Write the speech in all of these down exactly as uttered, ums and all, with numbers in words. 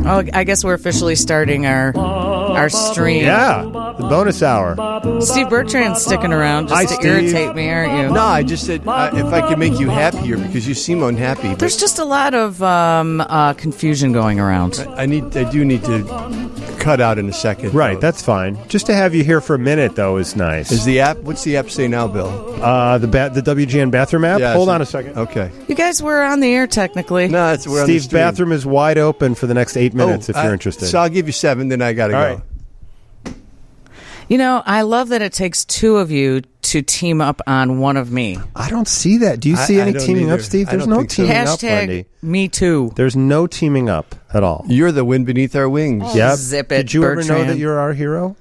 Oh, I guess we're officially starting our our stream. Yeah, the bonus hour. Steve Bertrand's sticking around just Hi, to Steve. irritate me, aren't you? No, I just said uh, if I could make you happier because you seem unhappy. But There's just a lot of um, uh, confusion going around. I need, I do need to cut out in a second. Right, though. that's fine. Just to have you here for a minute, though, is nice. Is the app? What's the app say now, Bill? Uh, the ba- the W G N bathroom app? Yeah, Hold so- on a second. Okay. You guys were on the air technically. No, it's we're on the Steve's stream. bathroom is wide open for the next eight minutes if Oh, you're I- interested. So I'll give you seven, then I got to All go. right. You know, I love that it takes two of you to team up on one of me. I don't see that. Do you I- see I any don't teaming either. up, Steve? I There's don't no think so. teaming up, Hashtag Wendy. me too. There's no teaming up at all. You're the wind beneath our wings. Yep. Zip it, Did you ever know Bertrand. that you're our hero?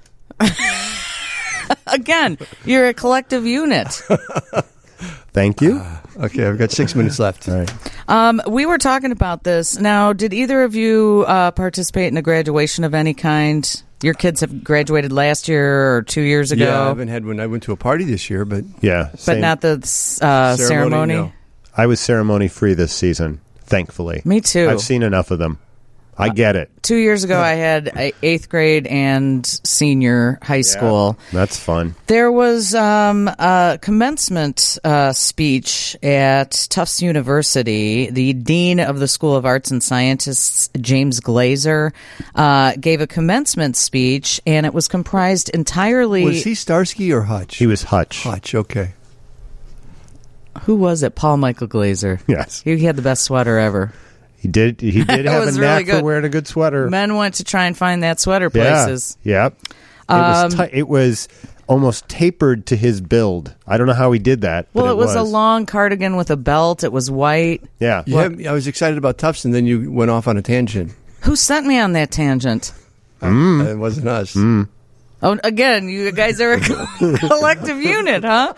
Again, you're a collective unit. Thank you. Okay, I've got six minutes left. All right. Um, we were talking about this. Now, did either of you uh, participate in a graduation of any kind? Your kids have graduated last year or two years ago, Yeah, I haven't had one. I went to a party this year, but Yeah. but same. not the uh, ceremony. ceremony. No. I was ceremony free this season, thankfully. Me too. I've seen enough of them. I get it. Two years ago, I had a eighth grade and senior high school. That's fun. There was um, a commencement uh, speech at Tufts University. The dean of the School of Arts and Sciences, James Glazer, uh, gave a commencement speech, and it was comprised entirely. was he Starsky or Hutch? He was Hutch. Hutch. Okay. Who was it? Paul Michael Glazer. Yes. He had the best sweater ever. He did. He did It have a was knack really good. for wearing a good sweater. Men went to try and find that sweater Yeah. places. Yep. It was. Ti- it was almost tapered to his build. I don't know how he did that. Well, but it was, a long cardigan with a belt. It was white. Yeah. You have, I was excited about Tufts, and then you went off on a tangent. Who sent me on that tangent? Mm. It wasn't us. Oh, again, you guys are a collective unit, huh?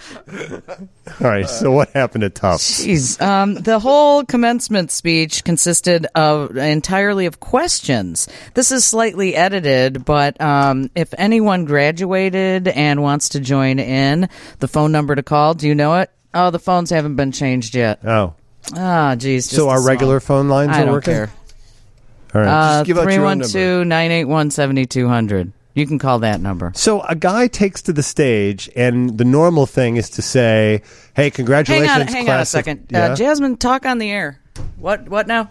All right. So what happened at Tufts? Jeez. Um, the whole commencement speech consisted of entirely of questions. This is slightly edited, but um, if anyone graduated and wants to join in, the phone number to call, do you know it? Oh, the phones haven't been changed yet. Oh. Ah, geez. just So a our small- regular phone lines I are don't working? care. All right. Uh, Just give out your own three one two, nine eight one, seven two zero zero. You can call that number. So a guy takes to the stage, and the normal thing is to say, "Hey, congratulations, Hang on, hang on a class of-" second. Yeah? Uh, Jasmine, talk on the air. What? What now?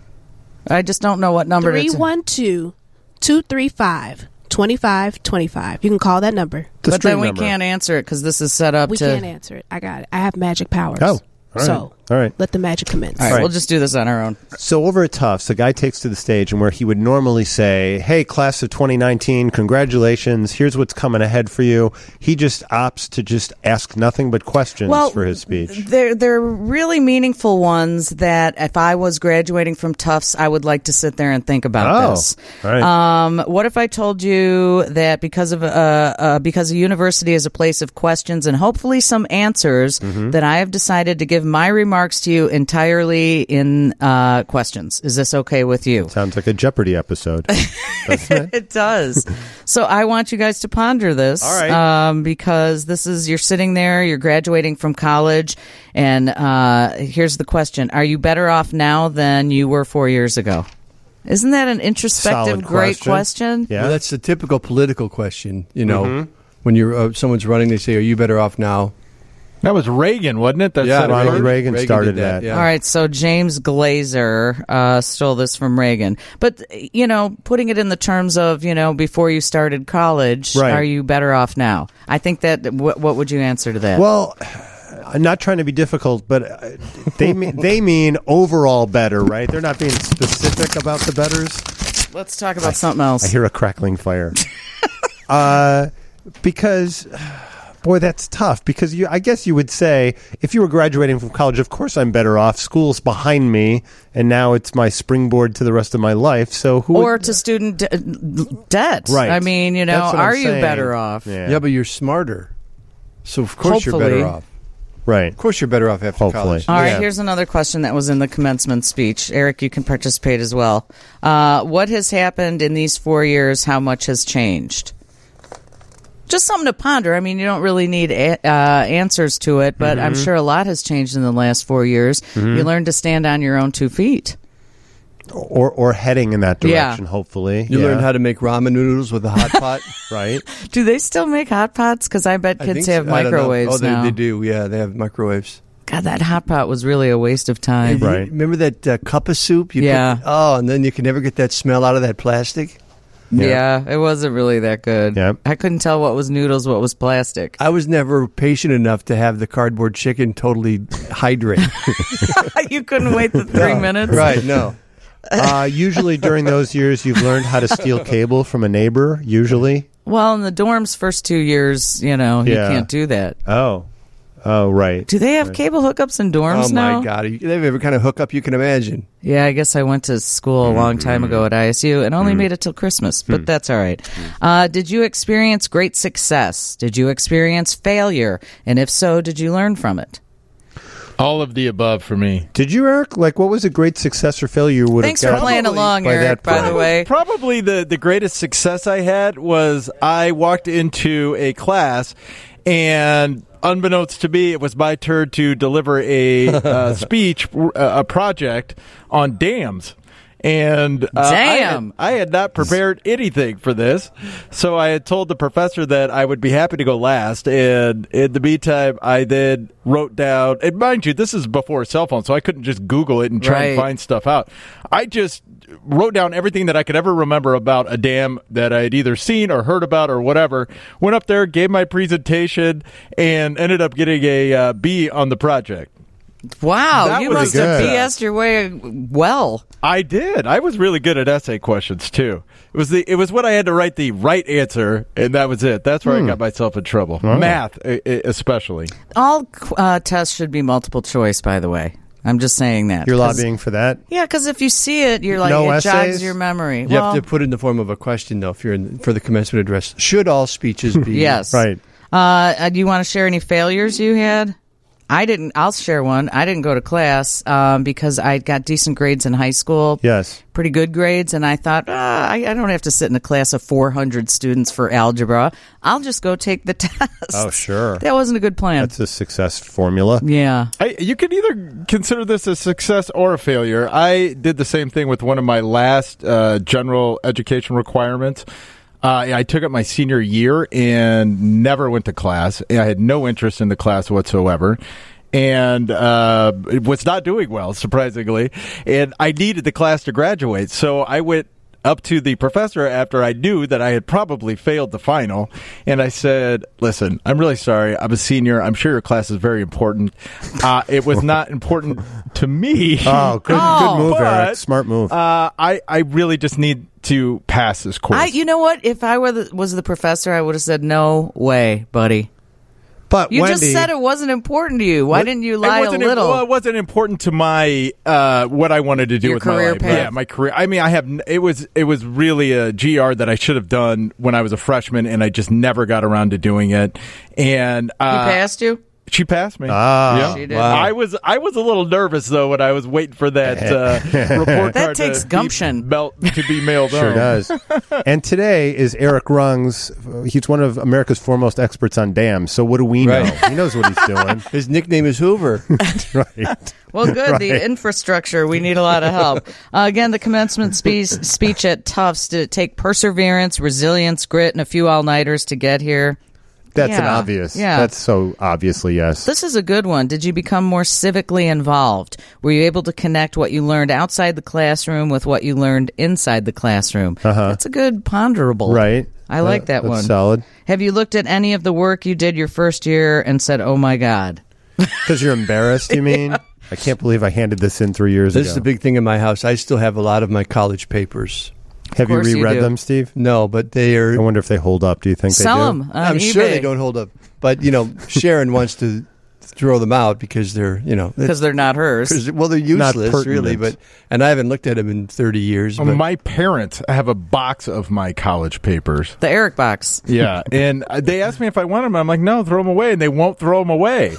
I just don't know what number. three it's- one two, two three five, two five two five. You can call that number. The But stream then we number. can't answer it because this is set up We to. can't answer it. I got it. I have magic powers. Oh, all right. So All right. let the magic commence. All right, Right. we'll just do this on our own. So over at Tufts, a guy takes to the stage, and where he would normally say, "Hey, class of twenty nineteen, congratulations! Here's what's coming ahead for you," he just opts to just ask nothing but questions Well, for his speech. They're they're really meaningful ones that if I was graduating from Tufts, I would like to sit there and think about Oh, this. all right. Um, what if I told you that because of uh, uh, because a university is a place of questions and hopefully some answers, Mm-hmm. that I have decided to give my remarks to you entirely in uh, questions. Is this okay with you? Sounds like a Jeopardy episode, doesn't it? It does. So I want you guys to ponder this. All right. Um, because this is, you're sitting there, you're graduating from college, and uh, here's the question. Are you better off now than you were four years ago? Isn't that an introspective, Solid great question. question? Yeah. Well, that's the typical political question. You know, Mm-hmm. when you're uh, someone's running, they say, "Are you better off now?" That was Reagan, wasn't it? That's Yeah, that Ronald first- Reagan Reagan started did that, that. yeah. All right, so James Glazer uh, stole this from Reagan. But, you know, putting it in the terms of, you know, before you started college, Right. are you better off now? I think that, what, what would you answer to that? Well, I'm not trying to be difficult, but uh, they mean, they mean overall better, right? They're not being specific about the betters. Let's talk about something else. I hear a crackling fire. uh, because, boy, that's tough. Because you, I guess you would say, if you were graduating from college, of course I'm better off. School's behind me, and now it's my springboard to the rest of my life. So who? Or would, to student de- debt. Right. I mean, you know, That's what I'm are you saying. better off? Yeah. Yeah, but you're smarter, so of course you're Hopefully. better off. Right. Of course, you're better off after Hopefully. college. All right, Yeah. here's another question that was in the commencement speech. Eric, you can participate as well. Uh, what has happened in these four years? How much has changed? Just something to ponder. I mean, you don't really need a- uh, answers to it, but I'm sure a lot has changed in the last four years. You learned to stand on your own two feet. Or or heading in that direction, Yeah. hopefully. You yeah. learned how to make ramen noodles with a hot pot. right? Do they still make hot pots? Because I bet I kids think have so. I don't know. microwaves Oh, they, now. they do. Yeah, they have microwaves. God, that hot pot was really a waste of time. You Right. remember that uh, cup of soup? You Yeah. Put, oh, and then you can never get that smell out of that plastic. Yeah. it wasn't really that good. Yeah. I couldn't tell what was noodles, what was plastic. I was never patient enough to have the cardboard chicken totally hydrate. You couldn't wait the three minutes? Right, no. Uh, usually during those years, you've learned how to steal cable from a neighbor. Usually. Well, in the dorms, first two years, you know, you Yeah. can't do that. Oh. Oh, right. Do they have cable hookups in dorms Oh, now? my God. They have every kind of hookup you can imagine. Yeah, I guess I went to school a long time ago at I S U and only made it till Christmas, but that's all right. Uh, did you experience great success? Did you experience failure? And if so, did you learn from it? All of the above for me. Did you, Eric? Like, what was a great success or failure you would Thanks have for got playing along, by Eric, that by the point? way. Probably the, the greatest success I had was I walked into a class, and unbeknownst to me, it was my turn to deliver a uh, speech, uh, a project on dams. And uh, I, Damn. had, I had not prepared anything for this, so I had told the professor that I would be happy to go last. And in the meantime, I then wrote down, and mind you, this is before cell phone, so I couldn't just Google it and try Right. and find stuff out. I just wrote down everything that I could ever remember about a dam that I had either seen or heard about or whatever. Went up there, gave my presentation, and ended up getting a uh, B on the project. Wow, That you was must have good. B S'd your way well. I did. I was really good at essay questions too. It was the it was when I had to write the right answer, and that was it. That's where I got myself in trouble. Math, e- e- especially. All uh, tests should be multiple choice, by the way. I'm just saying that. You're 'Cause- lobbying for that? Yeah, because if you see it, you're like, No it jogs essays? your memory. You well, have to put it in the form of a question, though, if you're in, for the commencement address. Should all speeches be? yes. Right. Uh, do you want to share any failures you had? I didn't. I'll share one. I didn't go to class um, because I got decent grades in high school. Yes. Pretty good grades, and I thought, ah, I, I don't have to sit in a class of four hundred students for algebra. I'll just go take the test. Oh, sure. That wasn't a good plan. That's a success formula. yeah. I, you can either consider this a success or a failure. I did the same thing with one of my last uh, general education requirements. Uh, I took it my senior year and never went to class. I had no interest in the class whatsoever. And uh, was not doing well, surprisingly. And I needed the class to graduate. So I went up to the professor after I knew that I had probably failed the final. And I said, listen, I'm really sorry. I'm a senior. I'm sure your class is very important. Uh, it was not important to me. Oh, good, Oh. good move, But, Eric. Smart move. Uh, I, I really just need to pass this course. I, you know what? If I were the, was the professor, I would have said, "No way, buddy. but You Wendy, just said it wasn't important to you. Why didn't you lie it a wasn't little?" Well, it wasn't important to my uh, what I wanted to do Your with career my life. path. Yeah, my career. I mean, I have. n- It was it was really a G R that I should have done when I was a freshman, and I just never got around to doing it. And He uh, passed you? She passed me. Ah. yeah. She did. Wow. I was I was a little nervous though when I was waiting for that uh, report That card takes to gumption. Be mel- to be mailed Sure home. does. And today is Eric Rungs. He's one of America's foremost experts on dams. So what do we know? Right. He knows what he's doing. His nickname is Hoover. Right. Well, good. The Right. infrastructure, we need a lot of help. Uh, again, the commencement spe- speech at Tufts, did it take perseverance, resilience, grit, and a few all-nighters to get here? That's an Yeah. obvious. Yeah. That's so obviously yes. This is a good one. Did you become more civically involved? Were you able to connect what you learned outside the classroom with what you learned inside the classroom? Uh-huh. That's a good ponderable. Right. I like that That's one. solid. Have you looked at any of the work you did your first year and said, oh my God? Because you're embarrassed, you mean? I can't believe I handed this in three years This ago. is the big thing in my house. I still have a lot of my college papers. Have you course you reread do. them, Steve? No, but they are. I wonder if they hold up. Do you think Sell they do? them on I'm eBay. sure they don't hold up. But, you know, Sharon wants to throw them out because they're, you know, Because they're not hers. 'cause- well, they're Not useless, really. pertinent. But and I haven't looked at them in thirty years. Um, But My parents have a box of my college papers. The Eric box. Yeah, and uh, they asked me if I want them. I'm like, no, throw them away, and they won't throw them away.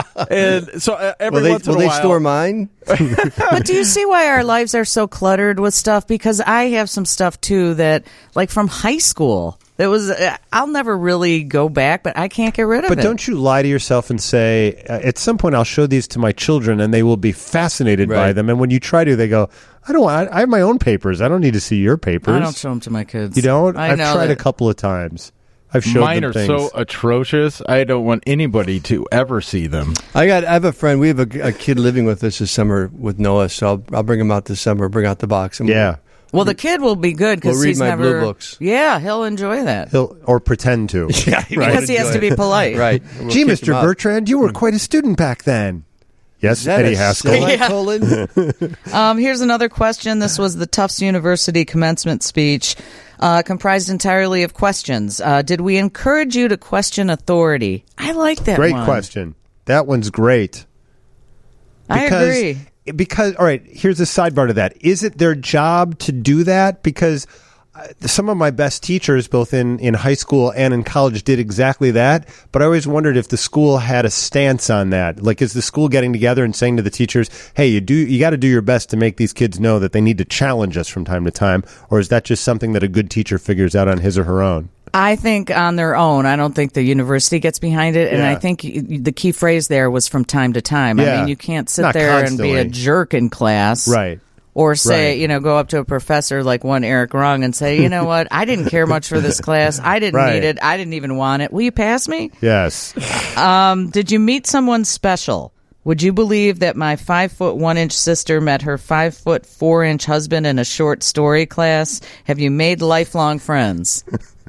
And so uh, every will they, once will in a they while, store mine? But do you see why our lives are so cluttered with stuff? Because I have some stuff too that, like from high school, That was. Uh, I'll never really go back, but I can't get rid of But it. don't you lie to yourself and say, uh, at some point I'll show these to my children and they will be fascinated by Right. them. And when you try to, they go, I don't want, I have my own papers. I don't need to see your papers. I don't show them to my kids. You don't? I I've know tried that- a couple of times. I've showed Mine them are things. so atrocious. I don't want anybody to ever see them. I got. I have a friend. We have a, a kid living with us this summer with Noah, so I'll, I'll bring him out this summer. Bring out the box. And Yeah. Well, the kid will be good because We'll read he's my never. blue books. Yeah, he'll enjoy that He'll, or pretend to. We'll, yeah, because he has to be polite. right. We'll Gee, kick Mister him out. Bertrand, you were quite a student back then. Yes, Is that Eddie a Haskell. semicolon? Um, here's another question. This was the Tufts University commencement speech, uh, comprised entirely of questions. Uh, did we encourage you to question authority? I like that Great one. question. That one's great. I agree. Because, all right, here's a sidebar to that. Is it their job to do that? Because uh, some of my best teachers, both in, in high school and in college, did exactly that. But I always wondered if the school had a stance on that. Like, is the school getting together and saying to the teachers, hey, you do you got to do your best to make these kids know that they need to challenge us from time to time? Or is that just something that a good teacher figures out on his or her own? I think on their own. I don't think the university gets behind it. And Yeah. I think y- the key phrase there was from time to time. I Yeah. mean, you can't sit Not there and be a constantly. jerk in class. Right. Or say, Right. you know, go up to a professor like one Eric Rung and say, you know what, I didn't care much for this class. I didn't Right. need it. I didn't even want it. Will you pass me? Yes. Um, did you meet someone special? Would you believe that my five foot one inch sister met her five foot four inch husband in a short story class? Have you made lifelong friends?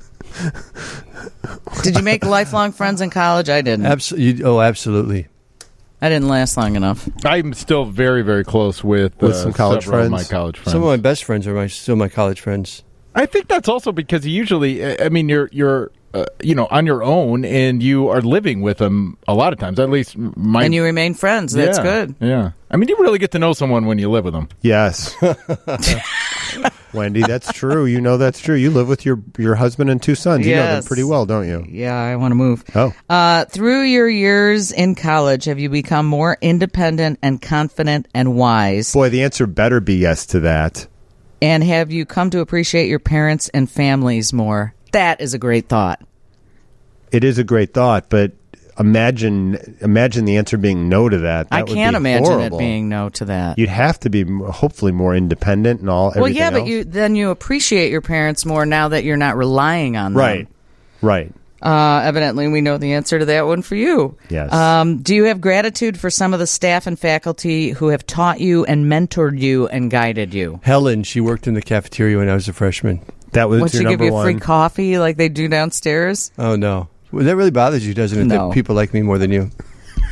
Did you make lifelong friends in college? I didn't. Absolutely. Oh, absolutely. I didn't last long enough. I'm still very, very close with, With uh, some college several of friends? my college friends. Some of my best friends are my still my college friends. I think that's also because usually, I mean, you're you're uh, you know on your own and you are living with them a lot of times. At least my And you remain friends. That's yeah, good. Yeah, I mean, you really get to know someone when you live with them. Yes. Wendy, that's true. You know that's true. You live with your, your husband and two sons. You know them Yes. pretty well, don't you? Yeah, I want to move. Oh. Uh, through your years in college, have you become more independent and confident and wise? Boy, the answer better be yes to that. And have you come to appreciate your parents and families more? That is a great thought. It is a great thought, but imagine imagine the answer being no to that. That I would can't be imagine horrible. it being no to that. You'd have to be m- hopefully more independent and all. Well, everything yeah, but else. you then you appreciate your parents more now that you're not relying on them. Right. Right. Uh, evidently, we know the answer to that one for you. Yes. Um, do you have gratitude for some of the staff and faculty who have taught you and mentored you and guided you? Helen, she worked in the cafeteria when I was a freshman. That was Would your she give number you one. free coffee like they do downstairs? Oh no, well, that really bothers you, doesn't it? No. That people like me more than you.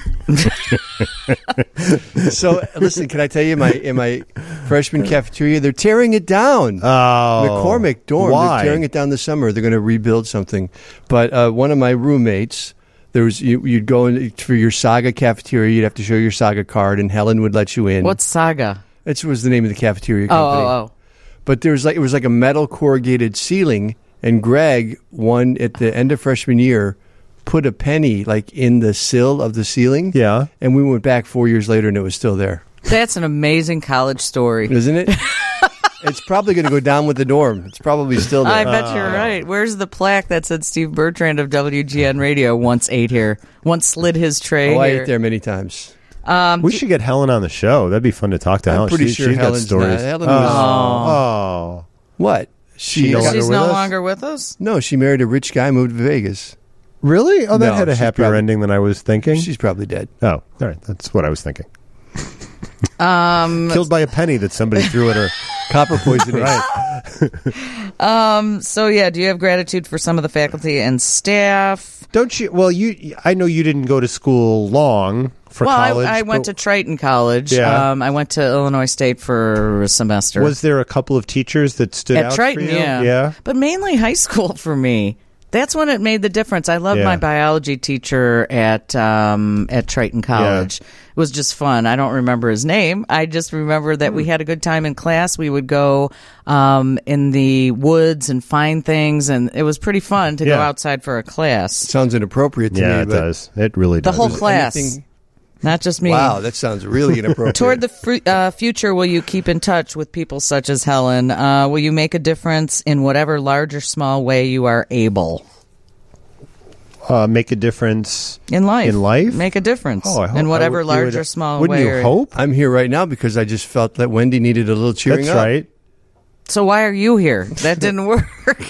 So listen, can I tell you, my in my freshman cafeteria, they're tearing it down. Oh. McCormick dorm, Why? they're tearing it down this summer. They're going to rebuild something. But uh, one of my roommates, there was you, you'd go in for your Saga cafeteria. You'd have to show your Saga card, and Helen would let you in. What's Saga? That was the name of the cafeteria Oh, company. oh, oh. But there was like it was like a metal corrugated ceiling, and Greg, one at the end of freshman year, put a penny like in the sill of the ceiling. Yeah. And we went back four years later, and it was still there. That's an amazing college story. Isn't it? It's probably going to go down with the dorm. It's probably still there. I bet you're right. Where's the plaque that said Steve Bertrand of W G N Radio once ate here, once slid his tray oh, I here? ate there many times. Um, We should get Helen on the show. That'd be fun to talk to I'm Helen. pretty She- sure she's got Helen's stories. not. Helen oh. was- oh. What? She She no longer she's with no us? longer with us? no, she married a rich guy, moved to Vegas. Really? Oh, that No, had a she's happier probably- ending than I was thinking. She's probably dead. oh, all right. That's what I was thinking. Um, Killed by a penny that somebody threw at her. Copper poisoning. Right. so, yeah, do you have gratitude for some of the faculty and staff? Don't you? Well, you. I know you didn't go to school long for well, college. I, I went but to Triton College. Yeah. Um, I went to Illinois State for a semester. Was there a couple of teachers that stood At out Triton, for you? yeah. Yeah. But mainly high school for me. That's when it made the difference. I loved Yeah. my biology teacher at um, at Triton College. It was just fun. I don't remember his name. I just remember that we had a good time in class. We would go um, in the woods and find things, and it was pretty fun to go Yeah. outside for a class. Sounds inappropriate to Yeah, me. it but does. It really The does. whole class. anything- Not just me. Wow, that sounds really inappropriate. Toward the fr- uh, future, will you keep in touch with people such as Helen? Uh, will you make a difference in whatever large or small way you are able? Uh, make a difference In life. In life? Make a difference Oh, I hope- in I whatever would- you large would- or small Wouldn't way. you you're- hope? I'm here right now because I just felt that Wendy needed a little cheering That's up. right. So why are you here? That didn't work.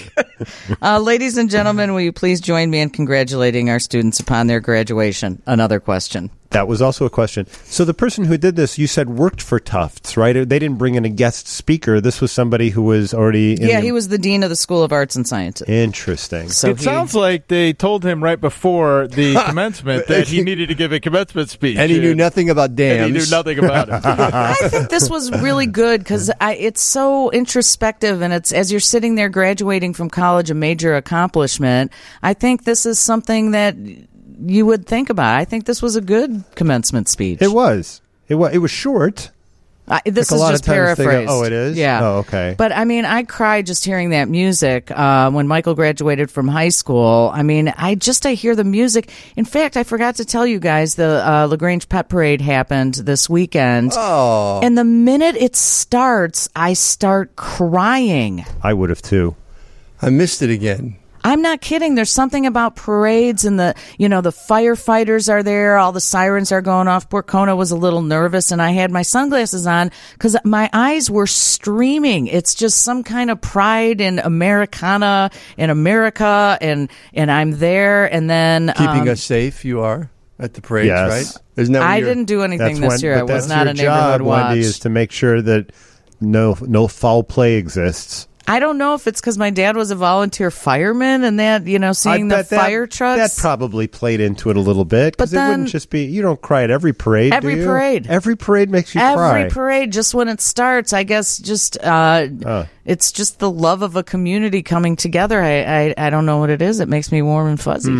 uh, ladies and gentlemen, will you please join me in congratulating our students upon their graduation? Another question. That was also a question. So the person who did this, you said, worked for Tufts, right? They didn't bring in a guest speaker. This was somebody who was already in Yeah, the- he was the dean of the School of Arts and Sciences. Interesting. So it he- sounds like they told him right before the commencement that he needed to give a commencement speech. And he knew nothing about dams. And he knew nothing about it. I think this was really good because it's so introspective, and it's as you're sitting there graduating from college, a major accomplishment. I think this is something that you would think about. I think this was a good commencement speech. It was. It was. It was short. I, this Like a is lot just of times they go, paraphrased. "Oh, it is?" Yeah. Oh, okay. But I mean, I cried just hearing that music uh, when Michael graduated from high school. I mean, I just I hear the music. In fact, I forgot to tell you guys the uh, LaGrange Pet Parade happened this weekend. Oh. And the minute it starts, I start crying. I would have too. I missed it again. I'm not kidding. There's something about parades and the, you know, the firefighters are there. All the sirens are going off. Poor Kona was a little nervous, and I had my sunglasses on because my eyes were streaming. It's just some kind of pride in Americana, in America, and and I'm there. And then Keeping um, us safe, you are at the parades, Yes. right? Isn't that what I you're- didn't do anything That's this when- year. I but was that's not your a neighborhood job, watch. Wendy, is to make sure that no no foul play exists. I don't know if it's because my dad was a volunteer fireman and that, you know, seeing the I bet that- fire trucks. That probably played into it a little bit. Because But it wouldn't then- just be, you don't cry at every parade, Every do you? parade. Every parade makes you Every cry. parade, just when it starts, I guess, just uh, Uh. it's just the love of a community coming together. I, I I don't know what it is. It makes me warm and fuzzy.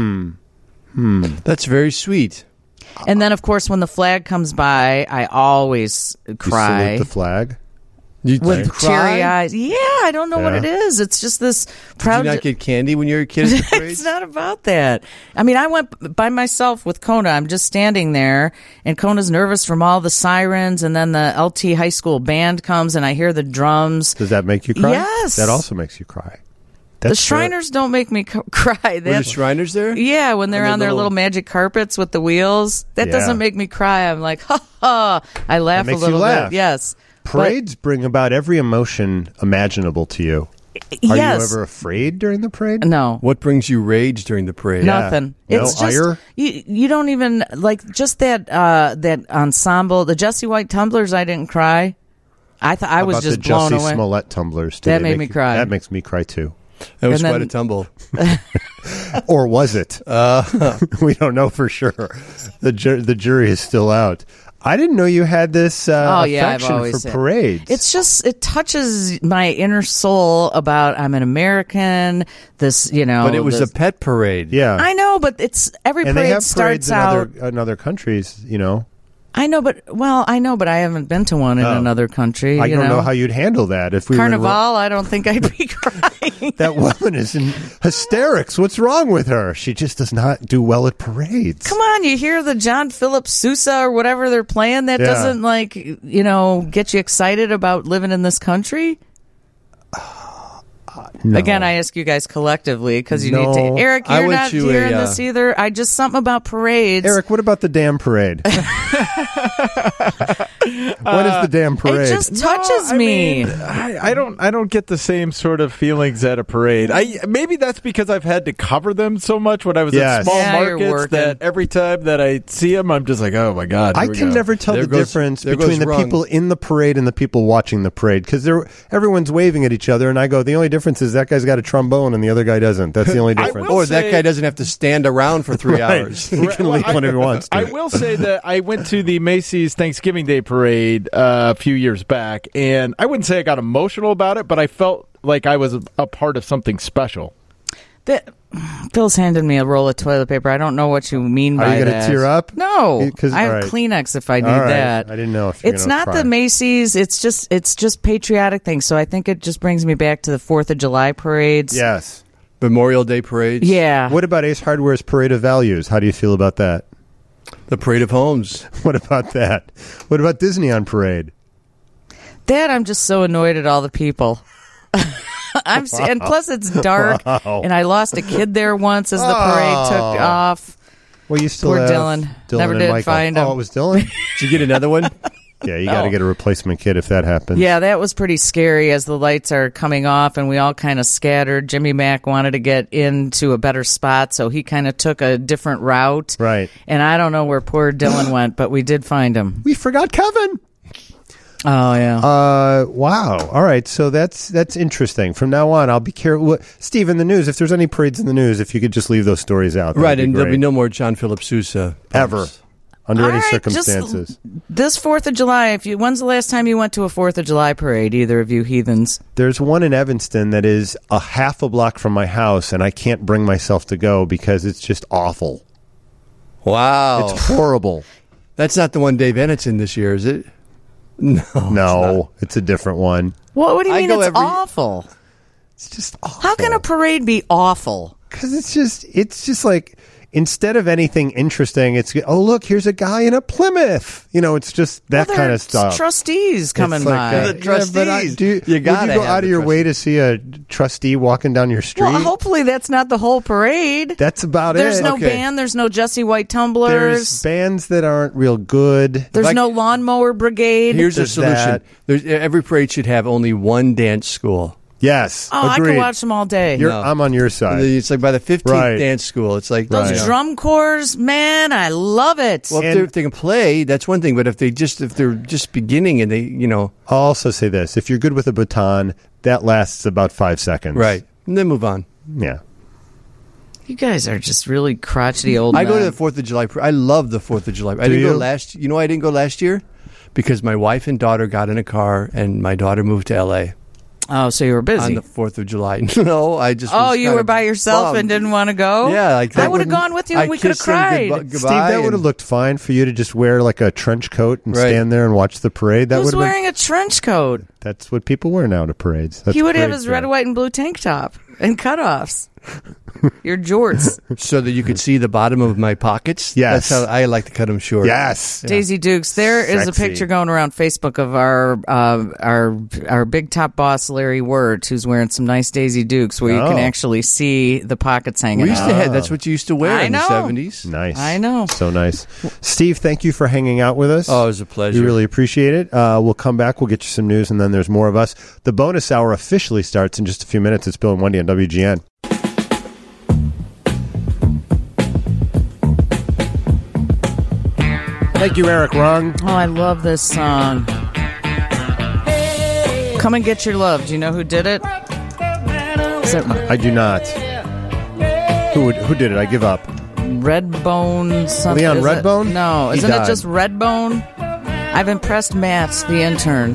Hmm. That's very sweet. And then, of course, when the flag comes by, I always You cry salute the flag. You, with you teary cry? eyes. Yeah, I don't know what Yeah. it is. It's just this Did proud. you not get candy when you were a kid at the parades? It's not about that. I mean, I went by myself with Kona. I'm just standing there, and Kona's nervous from all the sirens, and then the L T high school band comes, and I hear the drums. Does that make you cry? Yes. That also makes you cry. The That's Shriners don't make me c- cry. Were the That's, Shriners there? yeah, when they're And the on their little- little magic carpets with the wheels, that Yeah. doesn't make me cry. I'm like, ha ha. I laugh makes a you little laugh. bit. Yes. Parades bring about every emotion imaginable to you. But, Are yes. you ever afraid during the parade? No. What brings you rage during the parade? Yeah. Nothing. No It's just ire? you. You don't even like just that. Uh, that ensemble, the Jesse White tumblers. I didn't cry. I thought I How was about just the blown Jussie away. Smollett tumblers. Do That they made make me you- cry. That makes me cry too. It was And quite then- a tumble. Or was it? Uh, We don't know for sure. The ju- the jury is still out. I didn't know you had this uh, Oh, yeah, I've affection always for had- parades. It's just it touches my inner soul about I'm an American. This, you know, but it was this- a pet parade. yeah. I know, but it's every and they parade have parades starts in out. other, in other countries, you know. I know, but well, I know, but I haven't been to one in Oh. another country. I you don't know. know how you'd handle that if we were Carnival. in, I don't think I'd be crying. that woman is in hysterics. What's wrong with her? She just does not do well at parades. Come on, you hear the John Philip Sousa or whatever they're playing that Yeah. doesn't like you know get you excited about living in this country? No. Again, I ask you guys collectively because you No. need to. Eric, I you're went not to a, hearing uh, this either. I just something about parades. Eric, what about the damn parade? when is the damn parade? it just touches No, I me. mean, I, I don't. I don't get the same sort of feelings at a parade. I maybe that's because I've had to cover them so much when I was Yes. at small Yeah, you're markets working. that every time that I see them, I'm just like, oh my god. I here we can go. never tell There the goes- difference there between goes the wrong. people in the parade and the people watching the parade because everyone's waving at each other, and I go, the only difference is that guy's got a trombone and the other guy doesn't. That's the only I difference. will Or that say- guy doesn't have to stand around for three Right. hours. He can Well, leave I- whenever he wants to. I will say that I went to the Macy's Thanksgiving Day Parade uh, a few years back, and I wouldn't say I got emotional about it, but I felt like I was a, a part of something special. That- Phil's handed me a roll of toilet paper. I don't know what you mean Are by you gonna that. tear up? No, 'Cause- I have all right. Kleenex if I need All right. that. I didn't know if you're it's gonna not cry. the Macy's. It's just it's just patriotic things. So I think it just brings me back to the Fourth of July parades. Yes. Memorial Day parades. yeah. What about Ace Hardware's Parade of Values? How do you feel about that? The Parade of Homes. What about that? What about Disney on parade? Dad, I'm just so annoyed at all the people. I'm s- and plus it's dark, Wow. and I lost a kid there once as the parade took off. Well, you still Poor have Dylan. Dylan Never and did Michael. find him. Oh, it was Dylan? Did you get another one? Yeah, you got to No. get a replacement kid if that happens. Yeah, that was pretty scary as the lights are coming off and we all kind of scattered. Jimmy Mack wanted to get into a better spot, so he kind of took a different route. Right. And I don't know where poor Dylan went, but we did find him. We forgot Kevin. Oh, yeah. Uh, wow. All right. So that's that's interesting. From now on, I'll be careful. Steve, in the news, if there's any parades in the news, if you could just leave those stories out. that'd Right, be and there'll great. be no more John Philip Sousa. Ever. bumps. Under All any right, just circumstances. This Fourth of July, if you, when's the last time you went to a Fourth of July parade, either of you heathens? There's one in Evanston that is a half a block from my house, and I can't bring myself to go because it's just awful. Wow. It's horrible. That's not the one Dave Ennett's in this year, is it? No. No, it's, a different one. What, what do you I mean go it's every- awful? It's just awful. How can a parade be awful? Because it's just, it's just like, instead of anything interesting, it's, oh, look, here's a guy in a Plymouth. You know, it's just that Well, kind of there's stuff. trustees coming It's like, by. uh, The yeah, but I- trustees. do you, You would gotta you go have out the of your way to see a trustee walking down your street? Well, hopefully that's not the whole parade. That's about There's it. no Okay. band. There's no Jesse White tumblers. There's bands that aren't real good. There's Like- no lawnmower brigade. Here's a There's solution. that. There's, every parade should have only one dance school. Yes, oh, I agreed. could watch them all day. You're, No. I'm on your side. It's like by the fifteenth Right. dance school. It's like Those you know. drum corps, man, I love it. Well, if, And- they're- if they can play, that's one thing. But if they just if they're just beginning and they, you know, I'll also say this: if you're good with a baton, that lasts about five seconds. right, and then move on. Yeah. you guys are just really crotchety old I go men. to the Fourth of July. par- I love the Fourth of July. I Do didn't you? go last. You know, why I didn't go last year because my wife and daughter got in a car, and my daughter moved to L A Oh, so you were on busy. the Fourth of July. No, I just. Oh, was you kinda were by yourself bummed. and didn't want to go? Yeah, like I that would have wouldn't- gone with you I and we could have kissed them cried. goodbye- Steve, goodbye that would have and- looked fine for you to just wear like a trench coat and Right. stand there and watch the parade. That Who's would have been. wearing a trench coat? That's what people wear now to parades. That's He would have parade his red, day. white, and blue tank top and cutoffs. Your jorts. so that you could see the bottom of my pockets. Yes. That's how I like to cut them short. Yes. Daisy Dukes. There is a Sexy. picture going around Facebook of our uh, our our big top boss Larry Wirt, who's wearing some nice Daisy Dukes, where you can Oh. actually see the pockets hanging We used out. to have. That's what you used to wear I in know. the seventies. Nice. I know. So nice. Steve, thank you for hanging out with us. Oh, it was a pleasure. We really appreciate it. Uh, we'll come back. We'll get you some news, and then there's more of us. The bonus hour officially starts in just a few minutes. It's Bill and Wendy on W G N. Thank you, Eric Rung. Oh, I love this song. Come and Get Your Love. Do you know who did it? Is it I do not. Who would, who did it? I give up. Redbone something? Leon is it- Redbone? No, He isn't it died. just Redbone? I've impressed Matt, the intern.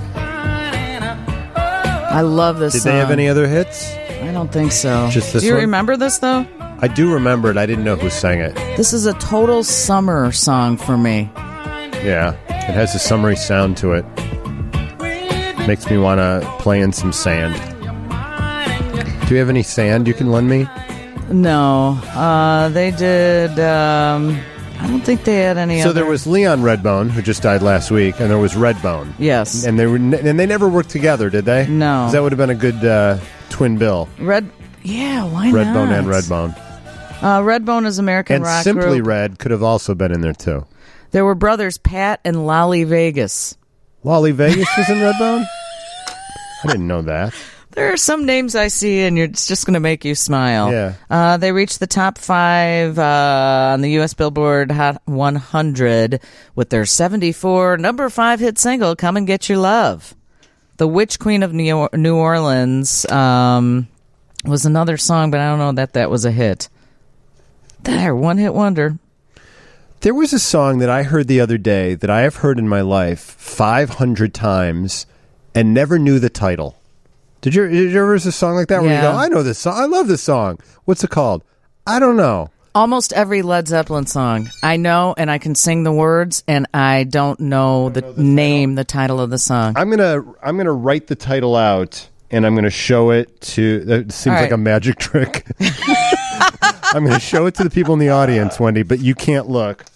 I love this Did song. they have any other hits? I don't think so. Just this Do you one? remember this, though? I do remember it. I didn't know who sang it. This is a total summer song for me. Yeah. It has a summery sound to it. Makes me want to play in some sand. Do you have any sand you can lend me? No, uh, they did. Um, I don't think they had any. So other... there was Leon Redbone, who just died last week, and there was Redbone. Yes, And they were, ne- and they never worked together, did they? No. 'Cause that would have been a good uh, twin bill. Red. Yeah, why Redbone not? and Redbone. Uh, Redbone is American And rock Simply group. Red could have also been in there too. There were brothers Pat and Lolly Vegas. Lolly Vegas was in Redbone? I didn't know that. There are some names I see, and you're, it's just going to make you smile. Yeah. Uh, they reached the top five uh, on the U S Billboard Hot one hundred with their seventy-four number five hit single, Come and Get Your Love. The Witch Queen of New Or- New Orleans um, was another song, but I don't know that that was a hit. There, one hit wonder. There was a song that I heard the other day that I have heard in my life five hundred times and never knew the title. Did you, did you ever hear a song like that where Yeah. you go, I know this song. I love this song. What's it called? I don't know. Almost every Led Zeppelin song I know, and I can sing the words, and I don't know the, name, the title of the song. I'm gonna I'm gonna write the title out and I'm gonna show it to. That seems All like right. a magic trick. I'm gonna show it to the people in the audience, Wendy, but you can't look.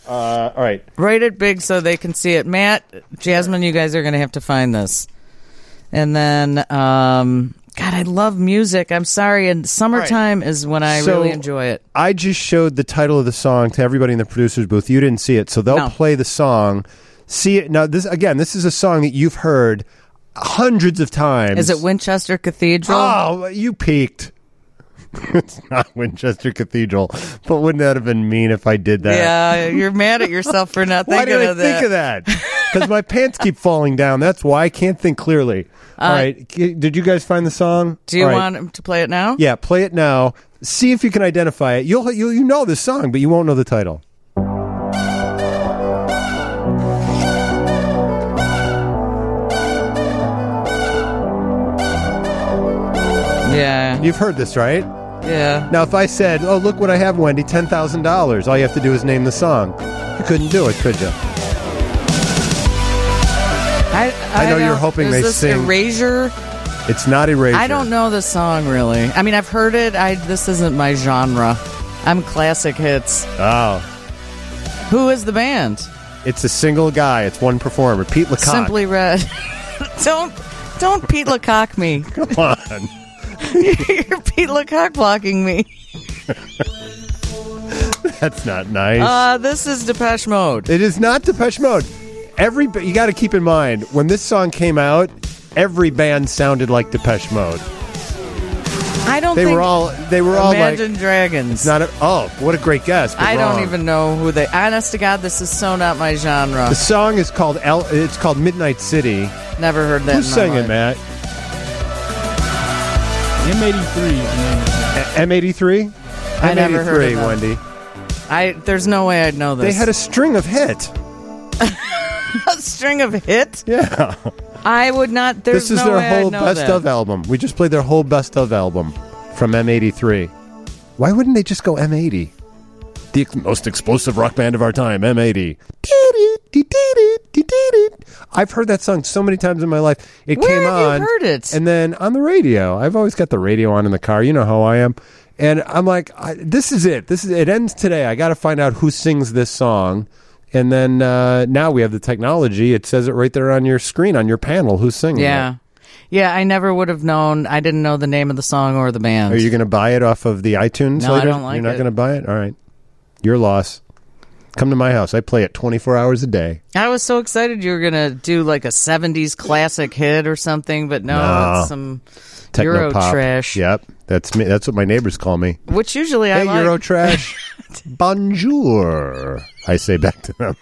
Uh, all right. Write it big so they can see it. Matt, Jasmine, you guys are going to have to find this. And then, um, God, I love music. I'm sorry. And summertime right. is when I so really enjoy it. I just showed the title of the song to everybody in the producer's booth. You didn't see it, so they'll no. play the song. See it now. This again. This is a song that you've heard hundreds of times. Is it Winchester Cathedral? Oh, you peaked. It's not Winchester Cathedral, but wouldn't that have been mean if I did that? Yeah, you're mad at yourself for not thinking why did I of that. think of that? Because my pants keep falling down. That's why I can't think clearly. Uh, All right, did you guys find the song? Do you All right. want him to play it now? Yeah, play it now. See if you can identify it. You'll you you know the song, but you won't know the title. Yeah. You've heard this, right? Yeah. Now, if I said, oh, look what I have, Wendy, ten thousand dollars, all you have to do is name the song. You couldn't do it, could you? I, I, I know you're don't- hoping is they this sing. Erasure? It's not Erasure. I don't know the song, really. I mean, I've heard it. I This isn't my genre. I'm classic hits. Oh. Who is the band? It's a single guy. It's one performer. Pete LaCock. Simply Red. don't, don't Pete LaCock me. Come on. You're Pete LaCock blocking me. That's not nice. Uh, this is Depeche Mode. It is not Depeche Mode. Every you got to keep in mind when this song came out, every band sounded like Depeche Mode. I don't They think were all they were all like Imagine Dragons. it's not a, oh, what a great guess. but I don't wrong. even know who they. Honest to God, this is so not my genre. The song is called El, it's called Midnight City. Never heard that. Who's in my singing, life. Matt? M eighty-three. M eighty-three? I never heard of M eighty-three, them. Wendy. I there's no way I'd know this. They had a string of hits. a string of hits. Yeah. I would not. There's This is no their way I'd whole know best that. of album. We just played their whole best of album from M eighty-three. Why wouldn't they just go M eighty? The ex- most explosive rock band of our time, M eighty. I've heard that song so many times in my life. It Where came have you on, heard it? and then on the radio. I've always got the radio on in the car. You know how I am. And I'm like, I, this is it. This is it. Ends today. I got to find out who sings this song. And then uh, now we have the technology. It says it right there on your screen, on your panel, who's singing it. Yeah, yeah. I never would have known. I didn't know the name of the song or the band. Are you going to buy it off of the iTunes No, I later? don't like You're not it. going to buy it? All right. Your loss. Come to my house. I play it twenty-four hours a day. I was so excited you were gonna do like a seventies classic hit or something, but no, No. it's some Techno Euro pop. trash. Yep. That's me. That's what my neighbors call me. Which usually I Hey, like. Euro trash. Bonjour. I say back to them.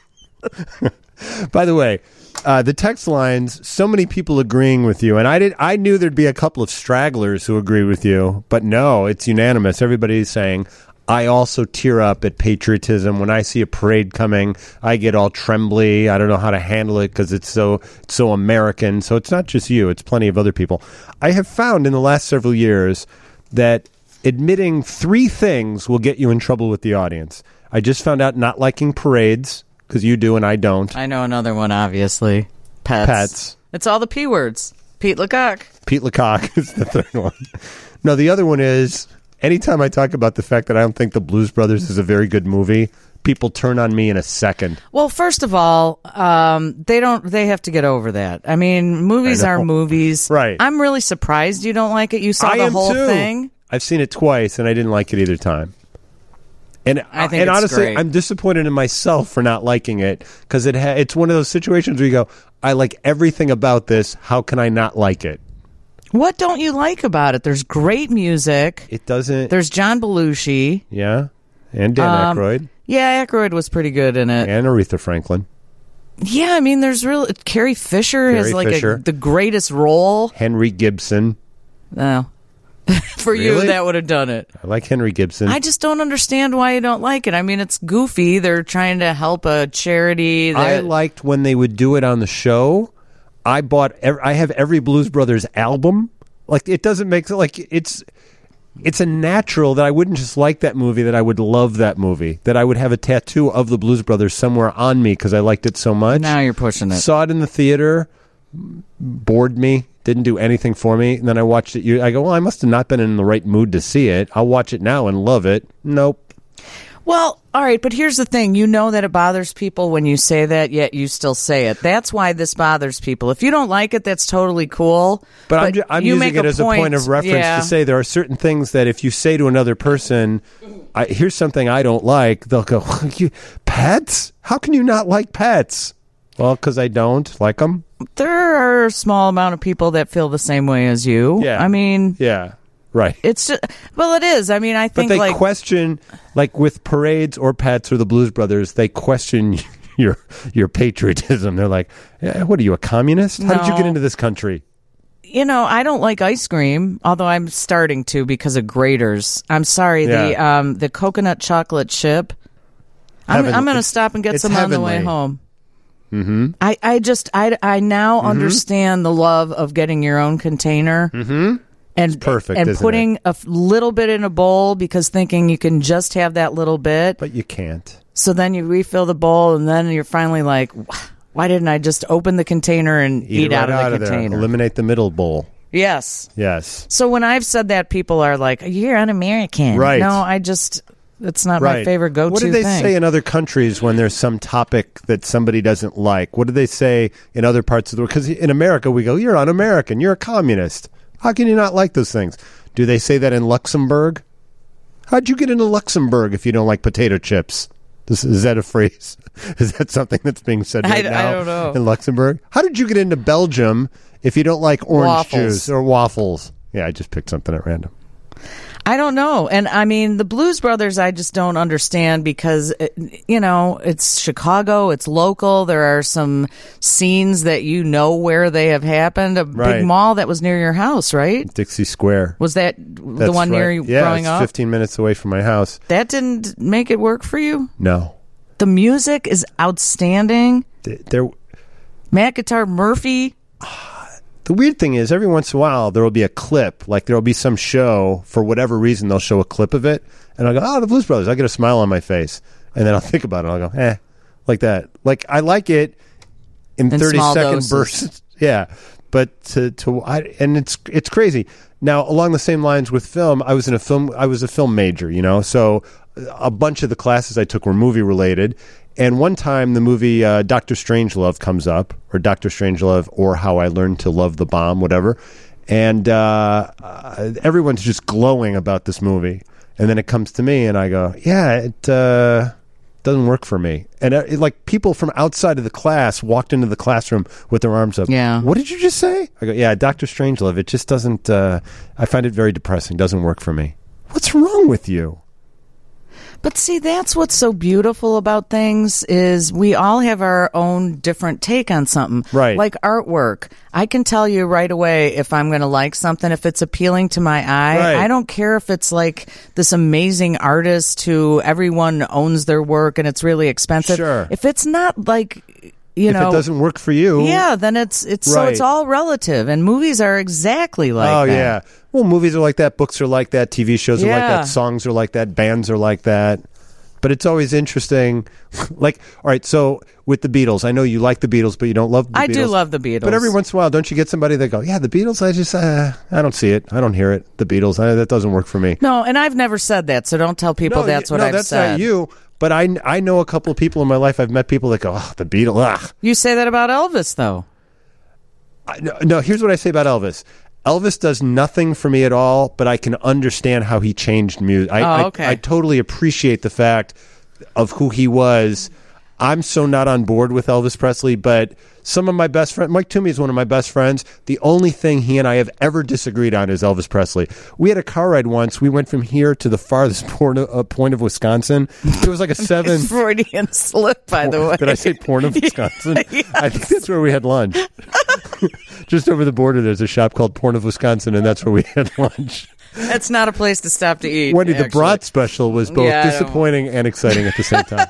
By the way, uh, the text lines, so many people agreeing with you. And I did. I knew there'd be a couple of stragglers who agree with you. But no, it's unanimous. Everybody's saying, I also tear up at patriotism. When I see a parade coming, I get all trembly. I don't know how to handle it because it's so it's so American. So it's not just you. It's plenty of other people. I have found in the last several years that admitting three things will get you in trouble with the audience. I just found out not liking parades because you do and I don't. I know another one, obviously. Pets. Pets. It's all the P words. Pete LaCock. Pete LaCock is the third one. No, the other one is anytime I talk about the fact that I don't think The Blues Brothers is a very good movie, people turn on me in a second. Well, first of all, um, they don't. They have to get over that. I mean, movies I know. are movies. Right. I'm really surprised you don't like it. You saw I the am whole too. thing. I've seen it twice and I didn't like it either time. And I think and it's honestly, great. I'm disappointed in myself for not liking it because it ha- it's one of those situations where you go, I like everything about this. How can I not like it? What don't you like about it? There's great music. It doesn't. There's John Belushi. Yeah, and Dan Um, Aykroyd Yeah, Aykroyd was pretty good in it. and Aretha Franklin, Yeah, I mean, there's real. Carrie Fisher has Carrie like Fisher. A, the greatest role. Henry Gibson. No, for Really? you that would have done it. I like Henry Gibson. I just don't understand why you don't like it. I mean, it's goofy. They're trying to help a charity. I That, liked when they would do it on the show. I bought. ev- I have every Blues Brothers album. Like it doesn't make like it's. It's a natural that I wouldn't just like that movie, that I would love that movie, that I would have a tattoo of the Blues Brothers somewhere on me because I liked it so much. now you're pushing it. Saw it in the theater, bored me, didn't do anything for me. And then I watched it. I go, well, I must have not been in the right mood to see it. I'll watch it now and love it. Nope. Well, All right, but here's the thing. You know that it bothers people when you say that, yet you still say it. That's why this bothers people. If you don't like it, that's totally cool. But, I'm, ju- I'm you using make it as point, a point of reference yeah. to say there are certain things that if you say to another person, I, here's something I don't like, they'll go, you, pets? How can you not like pets? Well, because I don't like them. There are a small amount of people that feel the same way as you. Yeah. I mean, Yeah, right. it's just, well, it is. I mean, I But think they like, question, like with Parades or Pets or the Blues Brothers, they question your your patriotism. They're like, eh, what are you, a communist? How did you No. get into this country? you know, I don't like ice cream, although I'm starting to because of Graters. I'm sorry, the Yeah. um the coconut chocolate chip. I'm, Heaven- I'm going to it's- stop and get it's some on the way heavenly. home. Mm-hmm. I, I just I, I now Mm-hmm. understand the love of getting your own container. Mm-hmm. And, perfect, and isn't putting a f- little bit in a bowl because thinking you can just have that little bit. But you can't. So then you refill the bowl, and then you're finally like, why didn't I just open the container and eat, Eat, it out right of the there. container? Eliminate the middle bowl. Yes. Yes. So when I've said that, people are like, you're un-American. Right. No, I just, it's not Right. my favorite go-to What do they thing. say in other countries when there's some topic that somebody doesn't like? What do they say in other parts of the world? Because in America, we go, you're un-American. You're a communist. How can you not like those things? Do they say that in Luxembourg? How'd you get into Luxembourg if you don't like potato chips? This, is that a phrase? Is that something that's being said right I- I now don't know. in Luxembourg? How did you get into Belgium if you don't like orange Waffles. juice or waffles? Yeah, I just picked something at random. I don't know. And I mean, the Blues Brothers, I just don't understand because, it, you know, it's Chicago, it's local. There are some scenes that you know where they have happened. A Right. big mall that was near your house, right? Dixie Square. Was that the That's one near right. you yeah, growing it's up? fifteen minutes away from my house. That didn't make it work for you? No. The music is outstanding. Th- There. Matt Guitar Murphy. The weird thing is, every once in a while, there will be a clip. Like, there will be some show, for whatever reason, they'll show a clip of it. And I'll go, oh, the Blues Brothers. I get a smile on my face. And then I'll think about it. And I'll go, eh. Like that. Like, I like it in In small thirty-second doses. bursts. Yeah. But to, to I, and it's it's crazy. Now, along the same lines with film, I was in a film, I was a film major, you know? So a bunch of the classes I took were movie-related. And one time the movie uh, Doctor Strangelove comes up, or Doctor Strangelove, or How I Learned to Love the Bomb, whatever. And uh, uh, everyone's just glowing about this movie. And then it comes to me, and I go, yeah, it uh, doesn't work for me. And uh, it, like people from outside of the class walked into the classroom with their arms up. Yeah. What did you just say? I go, yeah, Doctor Strangelove, it just doesn't, uh, I find it very depressing, doesn't work for me. What's wrong with you? But see, that's what's so beautiful about things is we all have our own different take on something. Right. Like artwork. I can tell you right away if I'm going to like something, if it's appealing to my eye. Right. I don't care if it's like this amazing artist who everyone owns their work and it's really expensive. Sure. If it's not like, you If know. it doesn't work for you. Yeah, then it's it's so Right. it's all relative, and movies are exactly like oh that. yeah. Well, movies are like that. Books are like that. T V shows are like Yeah. that. Songs are like that. Bands are like that. But it's always interesting. Like, all right. So with the Beatles, I know you like the Beatles, but you don't love the I Beatles. do love the Beatles. But every once in a while, don't you get somebody that go, "Yeah, the Beatles. I just, uh, I don't see it. I don't hear it. The Beatles. I, that doesn't work for me." No, and I've never said that, so don't tell people no, that's y- what no, I've that's said. not you. But I, I know a couple of people in my life. I've met people that go, "Oh, the Beatles." Ugh. You say that about Elvis, though. I- No, no, here's what I say about Elvis. Elvis does nothing for me at all, but I can understand how he changed music. I, Oh, I- okay. I, totally appreciate the fact of who he was. I'm so not on board with Elvis Presley, but some of my best friends, Mike Toomey is one of my best friends. The only thing he and I have ever disagreed on is Elvis Presley. We had a car ride once. We went from here to the farthest point of, uh, point of Wisconsin. It was like a seven. Freudian slip, by the way. Did I say Porn of Wisconsin? I think that's where we had lunch. Just over the border, there's a shop called Porn of Wisconsin, and that's where we had lunch. That's not a place to stop to eat. Wendy, the actually. brat special was both Yeah, I don't- disappointing and exciting at the same time.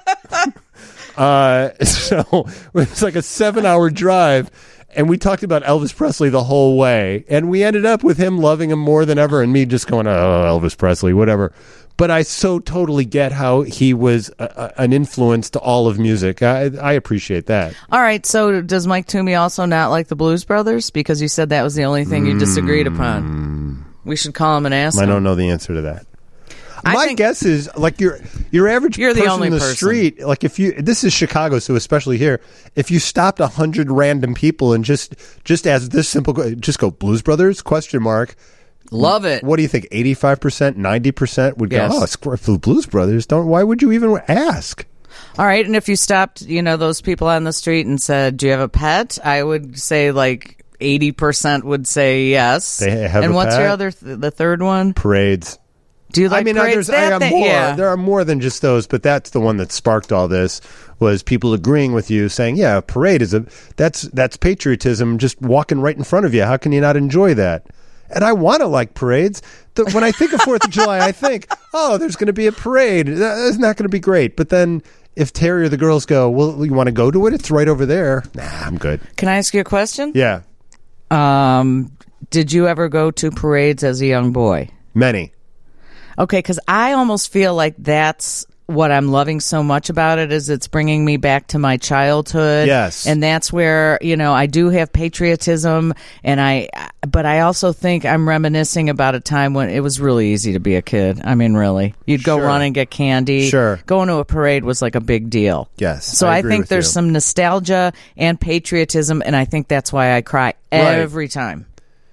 uh, so it was like a seven-hour drive, and we talked about Elvis Presley the whole way, and we ended up with him loving him more than ever, and me just going, "Oh, Elvis Presley, whatever." But I so totally get how he was a, a, an influence to all of music. I, I appreciate that. All right, so does Mike Toomey also not like the Blues Brothers? Because you said that was the only thing you disagreed upon. We should call him and ask I him. don't know the answer to that. I My think- guess is like your your average You're the person only in the person. street. Like if you, this is Chicago, so especially here, if you stopped a hundred random people and just just as this simple, just go Blues Brothers question mark. Love it. What do you think? Eighty-five percent, ninety percent would go. Yes. Oh, it's for the Blues Brothers. Don't. Why would you even ask? All right, and if you stopped, you know, those people on the street and said, "Do you have a pet?" I would say like eighty percent would say yes. They have and a what's pet? your other, th- the third one? Parades. Do you like I mean, parades? there's, I That- got that- more. yeah. There are more than just those, but that's the one that sparked all this. Was people agreeing with you, saying, "Yeah, a parade is a that's that's patriotism, just walking right in front of you. How can you not enjoy that?" And I want to like parades. The, when I think of Fourth of July, I think, "Oh, there's going to be a parade. That's not going to be great." But then, if Terry or the girls go, "Well, you want to go to it? It's right over there." Nah, I'm good. Can I ask you a question? Yeah, Um, did you ever go to parades as a young boy? many. Okay, because I almost feel like that's what I'm loving so much about it is it's bringing me back to my childhood. Yes. And that's where, you know, I do have patriotism and I, but I also think I'm reminiscing about a time when it was really easy to be a kid. I mean, really. You'd go Sure. run and get candy. Sure. Going to a parade was like a big deal. Yes, So I I, agree think with there's you. some nostalgia and patriotism and I think that's why I cry Right. every time.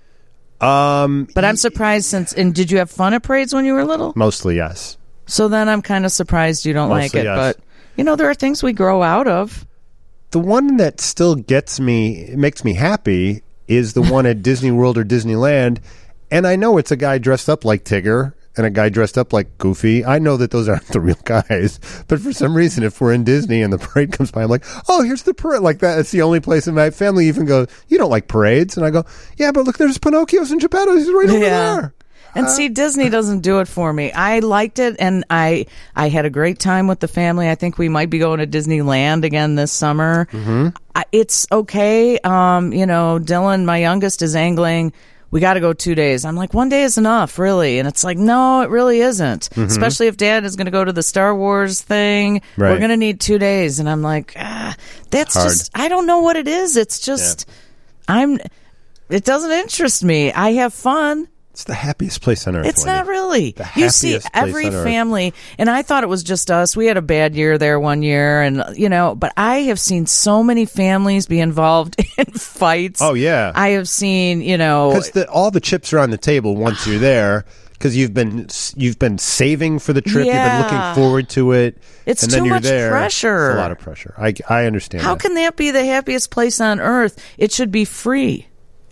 Um, But I'm surprised since, and did you have fun at parades when you were little? mostly yes. So then I'm kind of surprised you don't like Mostly, it. yes. But, you know, there are things we grow out of. The one that still gets me, makes me happy, is the one at Disney World or Disneyland. And I know it's a guy dressed up like Tigger and a guy dressed up like Goofy. I know that those aren't the real guys. But for some reason, if we're in Disney and the parade comes by, I'm like, oh, here's the parade. Like that. It's the only place in my family even goes, you don't like parades. And I go, yeah, but look, there's Pinocchios and Geppettos. He's right over Yeah. there. And see, Disney doesn't do it for me. I liked it, and I I had a great time with the family. I think we might be going to Disneyland again this summer. Mm-hmm. I, it's okay. Um, you know, Dylan, my youngest, is angling. We got to go two days. I'm like, one day is enough, really. And it's like, no, it really isn't. Mm-hmm. Especially if Dad is going to go to the Star Wars thing. Right. We're going to need two days. And I'm like, ah, that's Hard. just, I don't know what it is. It's just, I'm, it doesn't interest me. I have fun. It's the happiest place on earth. It's Wendy. not really. The You see happiest place every on earth. family, and I thought it was just us. We had a bad year there one year, and you know, but I have seen so many families be involved in fights. Oh, yeah. I have seen, you know, Because all the chips are on the table once you're there. Because you've been you've been saving for the trip, Yeah. you've been looking forward to it. It's and then too you're much there. pressure. It's a lot of pressure. I I understand. how that. can that be the happiest place on earth? It should be free.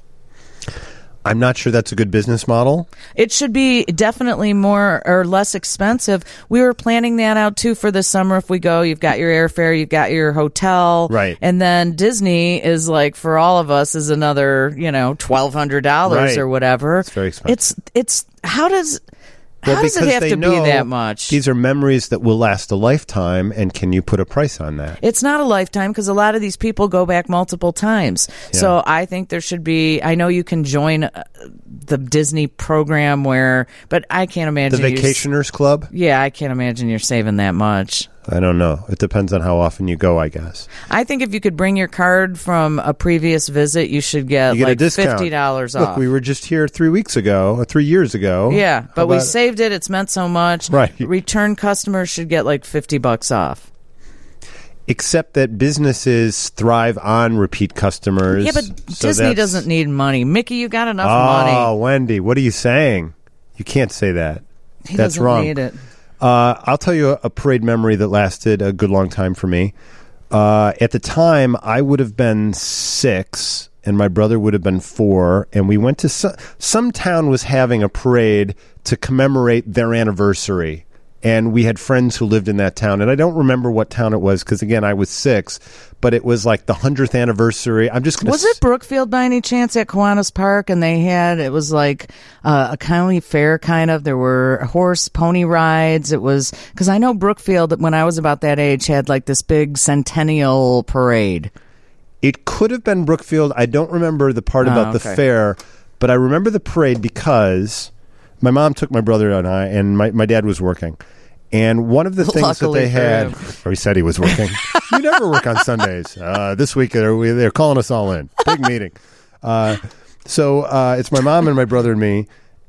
I'm not sure that's a good business model. It should be definitely more or less expensive. We were planning that out too for the summer. If we go, you've got your airfare, you've got your hotel, Right. And then Disney is like for all of us is another, you know, twelve hundred dollars Right. or whatever. It's very expensive. It's it's how does Well, how does it because have they to be know that much? These are memories that will last a lifetime, and can you put a price on that? It's not a lifetime because a lot of these people go back multiple times. So I think there should be. I know you can join uh, the Disney program where, but I can't The imagine you s- Vacationers Club? Yeah, I can't imagine you're saving that much. I don't know. It depends on how often you go, I guess. I think if you could bring your card from a previous visit, you should get, You get like a discount. fifty dollars Look, off. we were just here three weeks ago, or three years ago. yeah, How but we about- saved it. It's meant so much. Right. Return customers should get like fifty bucks off. Except that businesses thrive on repeat customers. Yeah, but so Disney that's- doesn't need money. Mickey, you got enough Oh, money. Wendy, what are you saying? You can't say that. He That's doesn't wrong. need it. Uh, I'll tell you a, a parade memory that lasted a good long time for me. Uh, at the time, I would have been six, and my brother would have been four, and we went to some, some town was having a parade to commemorate their anniversary. And we had friends who lived in that town. And I don't remember what town it was because, again, I was six. But it was like the hundredth anniversary. I'm just going to... Was it Brookfield by any chance at Kiwanis Park? And they had, it was like uh, a county fair kind of. There were horse pony rides. It was, because I know Brookfield, when I was about that age, had like this big centennial parade. It could have been Brookfield. I don't remember the part Oh, about the okay. fair, but I remember the parade because my mom took my brother and I, and my, my dad was working. And one of the things Luckily that they for had, him. or he said he was working. You never work on Sundays. Uh, this week they're, they're calling us all in. Big meeting. Uh, so uh, it's my mom and my brother and me.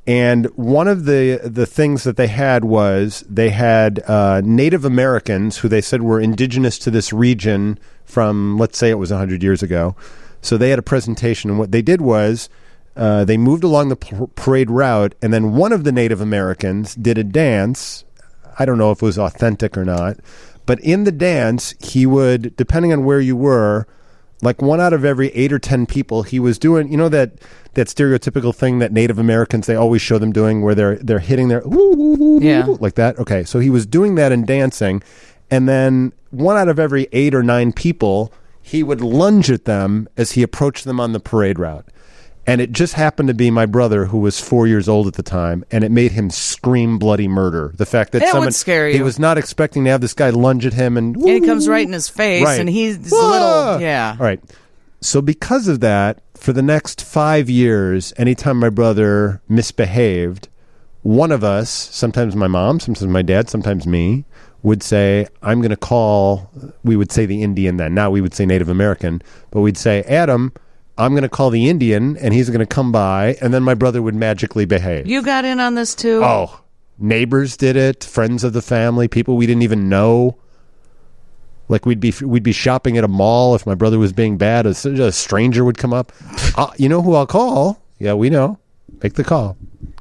And one of the the things that they had was they had uh, Native Americans who they said were indigenous to this region from, let's say it was one hundred years ago. So they had a presentation, and what they did was uh, they moved along the p- parade route, and then one of the Native Americans did a dance. I don't know if it was authentic or not, but in the dance, he would, depending on where you were, like one out of every eight or ten people, he was doing, you know, that that stereotypical thing that Native Americans, they always show them doing where they're they're hitting their woo, woo, woo, Yeah. woo, like that. Okay, so he was doing that and dancing, and then one out of every eight or nine people, he would lunge at them as he approached them on the parade route. And it just happened to be my brother, who was four years old at the time, and it made him scream bloody murder. The fact that That would someone scare he you. was not expecting to have this guy lunge at him, and And it comes right in his face, Right. and he's a Ah! little, yeah. All right. So because of that, for the next five years, anytime my brother misbehaved, one of us, sometimes my mom, sometimes my dad, sometimes me, would say, I'm going to call, we would say the Indian then. Now we would say Native American, but we'd say, Adam, I'm going to call the Indian, and he's going to come by, and then my brother would magically behave. You got in on this too? Oh, neighbors did it, friends of the family, people we didn't even know. Like we'd be we'd be shopping at a mall. If my brother was being bad, a, a stranger would come up. uh, you know who I'll call? Yeah, we know. Make the call.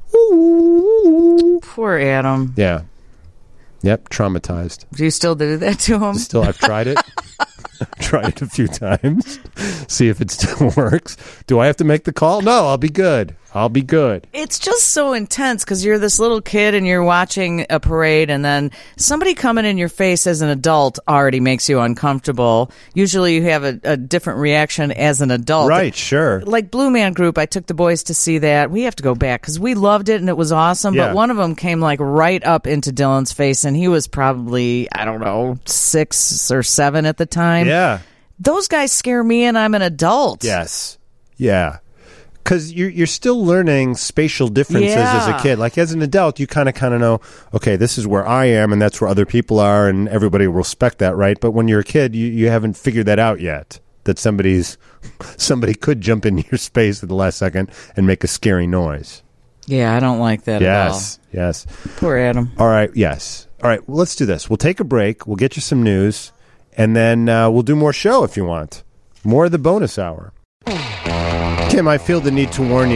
Poor Adam. Yeah. Yep. Traumatized. Do you still do that to him? Still, I've tried it. Tried it a few times. See if it still works. Do I have to make the call? No, I'll be good. I'll be good. It's just so intense because you're this little kid and you're watching a parade, and then somebody coming in your face as an adult already makes you uncomfortable. Usually you have a, a different reaction as an adult. Right, sure. Like Blue Man Group, I took the boys to see that. We have to go back because we loved it and it was awesome. Yeah. But one of them came like right up into Dylan's face, and he was probably, I don't know, six or seven at the time. Yeah. Those guys scare me, and I'm an adult. Yes. Yeah. Because you're, you're still learning spatial differences as a Yeah. kid. Like as an adult, you kind of kind of know, okay, this is where I am and that's where other people are, and everybody will respect that, right? But when you're a kid, you, you haven't figured that out yet. That somebody's somebody could jump into your space at the last second and make a scary noise. Yeah, I don't like that Yes. at all. Yes. Poor Adam. All right. Yes. All right. Well, let's do this. We'll take a break. We'll get you some news, and then uh, we'll do more show if you want. More of the bonus hour. Kim, I feel the need to warn you,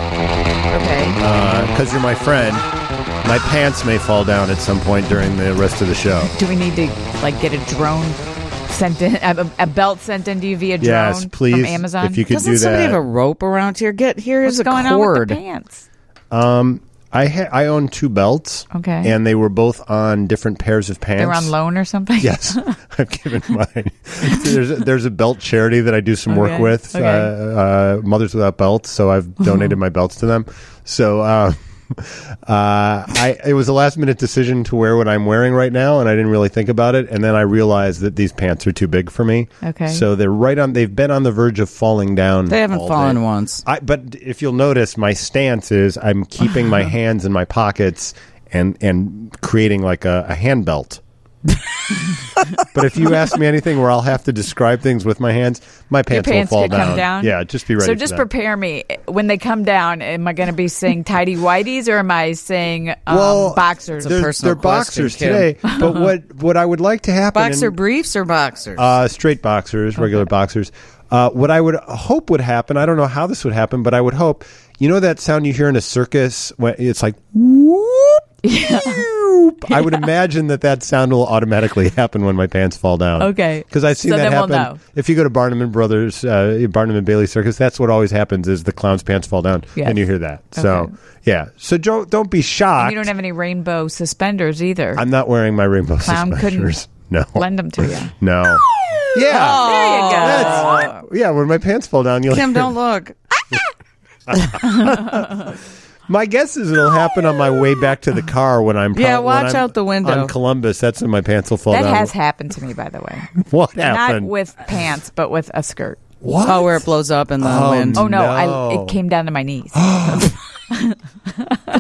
Okay. because you're my friend, my pants may fall down at some point during the rest of the show. Do we need to like get a drone sent in, a, a belt sent into you via drone Yes, please, from Amazon? if you could Doesn't do somebody that. have a rope around here? Get here's What's a going cord. on with the pants? Um, I ha- I own two belts. Okay. And they were both on different pairs of pants. They're on loan or something? Yes, I've given mine. there's a, there's a belt charity that I do some work Okay, with, okay. uh, uh, Mothers Without Belts. So I've donated my belts to them. So uh, uh, I it was a last minute decision to wear what I'm wearing right now, and I didn't really think about it. And then I realized that these pants are too big for me. Okay. So they're right on. They've been on the verge of falling down. They haven't all fallen day. once. I, but if you'll notice, my stance is I'm keeping my hands in my pockets and and creating like a, a hand belt. But if you ask me anything where I'll have to describe things with my hands, my Your pants, pants will fall could down. come down? Yeah, just be ready. So for just that. prepare me. When they come down, am I going to be saying tidy whities or am I saying um, Well, boxers? They're, personal they're boxers question, today. Kim. But what what I would like to happen? Boxer in- briefs or boxers? Uh, straight boxers, regular boxers. Uh, what I would hope would happen, I don't know how this would happen, but I would hope, you know that sound you hear in a circus when it's like whoop, whoop? I would imagine that that sound will automatically happen when my pants fall down. Okay. Because I've seen So that then we'll happen. know. If you go to Barnum and Brothers, uh, Barnum and Bailey Circus, that's what always happens is the clown's pants fall down, Yes. and you hear that. So, Okay. yeah. So don't, don't be shocked. And you don't have any rainbow suspenders either. I'm not wearing my rainbow Clown suspenders. No. Lend them to you. No. Yeah. There you go. That's- yeah, when my pants fall down, you'll Kim, hear- don't look. My guess is it'll happen on my way back to the car when I'm Yeah, when watch I'm out the window. on Columbus. That's when my pants will fall That down. has happened to me, by the way. What Not happened? with pants, but with a skirt. What? Oh, where it blows up in the Oh, wind. Oh no, No. I, it came down to my knees.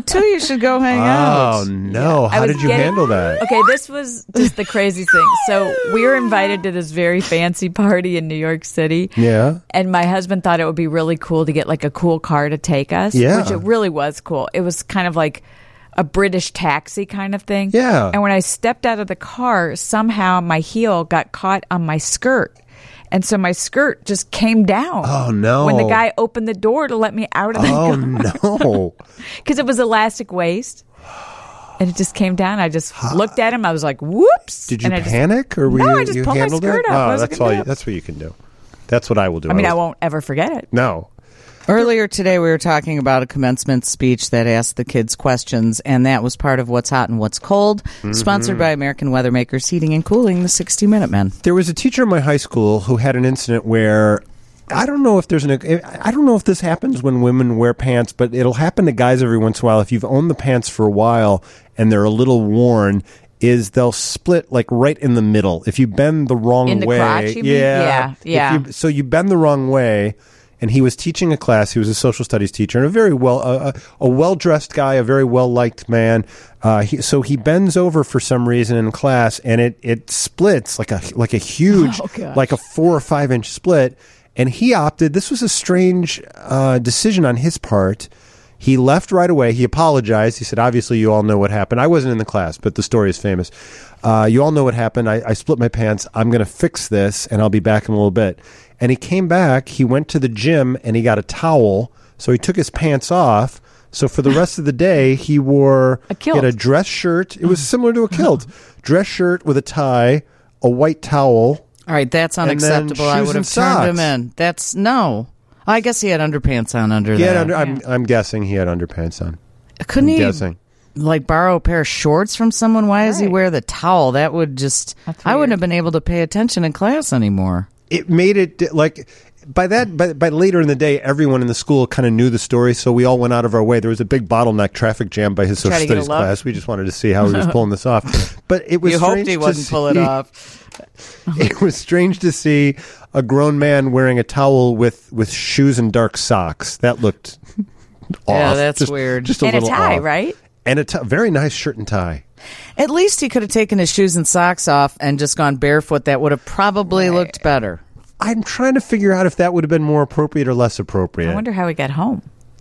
two of you should go hang Oh out. no! I How was did you getting- handle that? Okay, this was just the crazy thing. So we were invited to this very fancy party in New York City. Yeah. And my husband thought it would be really cool to get like a cool car to take us. Yeah. Which it really was cool. It was kind of like a British taxi kind of thing. Yeah. And when I stepped out of the car, somehow my heel got caught on my skirt. And so my skirt just came down. Oh, no. When the guy opened the door to let me out of the Oh car. no! Because it was elastic waist. And it just came down. I just looked at him. I was like, whoops. Did you and I just- panic or were No, you, I just you pulled my handled skirt it? up. What Oh, was I that's gonna all. do? You, that's what you can do. That's what I will do. I mean, I was- won't ever forget it. No. Earlier today, we were talking about a commencement speech that asked the kids questions, and that was part of What's Hot and What's Cold, Mm-hmm. sponsored by American Weather Makers Heating and Cooling, the sixty minute Men. There was a teacher in my high school who had an incident where I don't know if there's an I don't know if this happens when women wear pants, but it'll happen to guys every once in a while. If you've owned the pants for a while and they're a little worn, is they'll split like right in the middle. If you bend the wrong In the way, crotch, you mean? yeah, Yeah, yeah. If you, so you bend the wrong way. And he was teaching a class. He was a social studies teacher, and a very well, uh, a well dressed guy, a very well liked man. Uh, he, so he bends over for some reason in class, and it it splits like a like a huge, Oh, gosh. like a four or five inch split. And he opted. This was a strange uh, decision on his part. He left right away. He apologized. He said, "Obviously, you all know what happened. I wasn't in the class, but the story is famous. Uh, you all know what happened. I, I split my pants. I'm going to fix this, and I'll be back in a little bit." And he came back, he went to the gym, and he got a towel. So he took his pants off. So for the rest of the day, he wore A kilt. He had a dress shirt. It was similar to a kilt. Dress shirt with a tie, a white towel. All right, that's And then unacceptable. I shoes would and have turned him socks. in. That's no. I guess he had underpants on under He that. had under, I'm, I'm guessing he had underpants on. Couldn't I'm he guessing. like borrow a pair of shorts from someone? Why does he Right. wear the towel? That would just That's I wouldn't weird. have been able to pay attention in class anymore. It made it like by that by, by later in the day, everyone in the school kind of knew the story, so we all went out of our way. There was a big bottleneck traffic jam by his Try social to get a studies look. class. We just wanted to see how he was pulling this off. But it was You hoped strange he to wouldn't pull it see- off. It was strange to see a grown man wearing a towel with, with shoes and dark socks. That looked off. Yeah, that's Just- weird. Just a And a little tie, off. right? And a t- very nice shirt and tie. At least he could have taken his shoes and socks off and just gone barefoot. That would have probably Right. looked better. I'm trying to figure out if that would have been more appropriate or less appropriate. I wonder how he got home.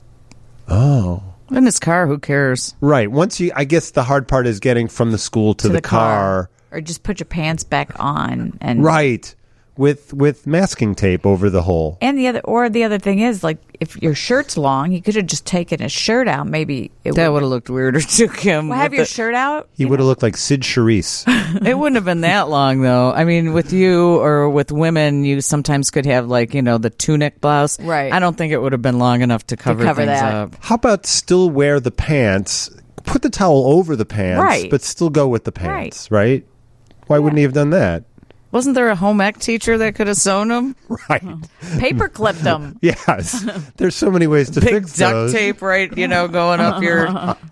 Oh. In his car, who cares? Right. Once you, I guess the hard part is getting from the school to, To the, the car. car. Or just put your pants back on. And Right. With with masking tape over the hole. And the other, or the other thing is, like, if your shirt's long, he could have just taken his shirt out. Maybe it That would would have looked weirder to him. well, have with your the- shirt out. He would have looked like Sid Charisse. It wouldn't have been that long, though. I mean, with you or with women, you sometimes could have, like, you know, the tunic blouse. Right. I don't think it would have been long enough to cover, cover things that. up. How about still wear the pants, put the towel over the pants, Right. but still go with the pants, right? Why wouldn't he have done that? Wasn't there a home ec teacher that could have sewn them? Right. Paper clipped them. Yes. There's so many ways to Big fix duct those. tape, right? You know, going up your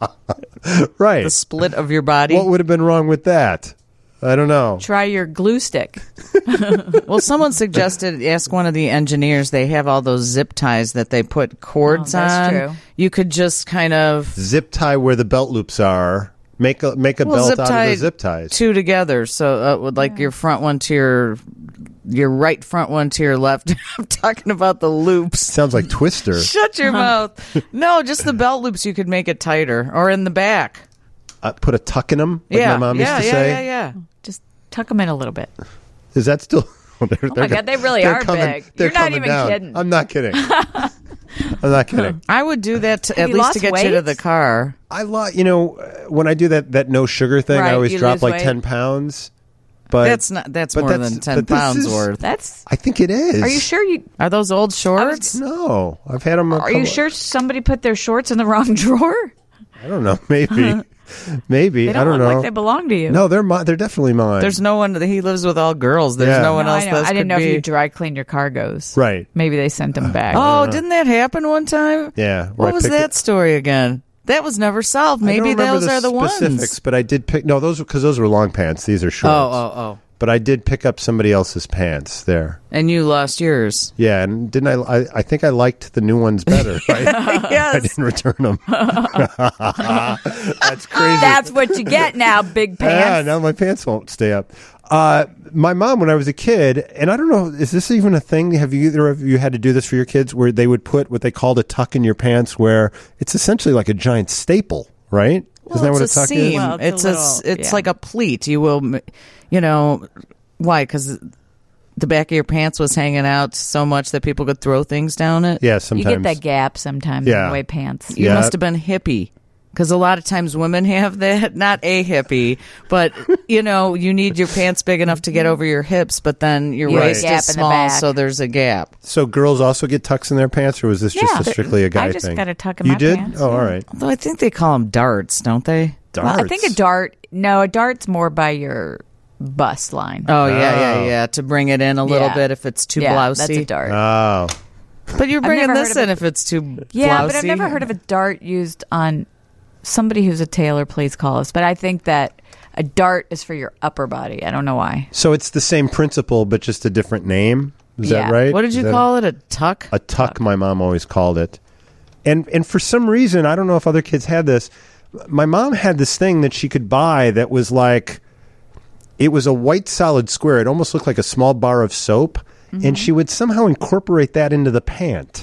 Right. the split of your body. What would have been wrong with that? I don't know. Try your glue stick. Well, someone suggested ask one of the engineers. They have all those zip ties that they put cords Oh, that's on. true. You could just kind of Zip tie where the belt loops are. Make a make a well, belt zip out tie of the zip ties. two together. So, uh, with like your front one to your your right front one to your left. I'm talking about the loops. Sounds like Twister. Shut your mouth. No, just the belt loops. You could make it tighter, or in the back. Uh, put a tuck in them, like yeah, my mom yeah, used to yeah, say. yeah, yeah. Just tuck them in a little bit. Is that still? Oh, they're, Oh my God, they really are big. They're You're not coming even down. kidding. I'm not kidding. I'm not kidding. I would do that to, Have at you least to lost get you to weight? the car. I lo- you know, uh, when I do that that no sugar thing, Right, I always you drop lose like weight. ten pounds. But That's not. That's but more that's- than ten but this pounds is- worth. That's. I think it is. Are you sure you? Are those old shorts? No, I've had them. A Are couple, you sure somebody put their shorts in the wrong drawer? I don't know. Maybe. Maybe. They don't, I don't look know. like they belong to you. No, they're mi- they're definitely mine. There's no one. He lives with all girls. There's Yeah. no one No, else. I know. This I didn't could know be. if you dry clean your cargos. Right. Maybe they sent them back. Oh, didn't that happen one time? Yeah. where What I was picked that it- story again? That was never solved. I don't Maybe remember those the are the specifics, ones. but I did pick. No, those because those were long pants. These are Oh, shorts. oh, oh. but I did pick up somebody else's pants there. And you lost yours. Yeah, and didn't I? I, I think I liked the new ones better. Right? Yes. I didn't return them. That's crazy. That's what you get now, big Yeah, pants. now my pants won't stay up. Uh, my mom, when I was a kid, and I don't know, is this even a thing? Have you either of you had to do this for your kids, where they would put what they called a tuck in your pants, where it's essentially like a giant staple, right? Well, Isn't that what a it's tuck a seam. is? Well, it's it's a a, little- it's yeah. like a pleat. You will, m- you know, why? Because the back of your pants was hanging out so much that people could throw things down it. Yeah, You sometimes. get that gap sometimes Yeah. in the way pants. You Yeah. must have been hippie. Because a lot of times women have that, not a hippie, but, you know, you need your pants big enough to get over your hips, but then your You have a waist gap is in the small, back. so there's a gap. So girls also get tucks in their pants, or was this just Yeah. a strictly a guy I just thing? got a tuck in you my did? pants, Oh, yeah. all right. Although I think they call them darts, don't they? Darts. Well, I think a dart, no, a dart's more by your bust line. Oh, yeah, Oh. yeah, yeah. To bring it in a little Yeah. bit if it's too yeah, blousy. that's a dart. Oh. But you're I've bringing never this heard of in it. if it's too yeah, blousy. but I've never heard of a dart used on somebody who's a tailor. Please call us. But I think that a dart is for your upper body. I don't know why. So it's the same principle, but just a different name. Is Yeah. that right? What did Is you that- call it? A tuck? A tuck, my mom always called it. And and for some reason, I don't know if other kids had this. My mom had this thing that she could buy that was like, it was a white solid square. It almost looked like a small bar of soap. Mm-hmm. And she would somehow incorporate that into the pant.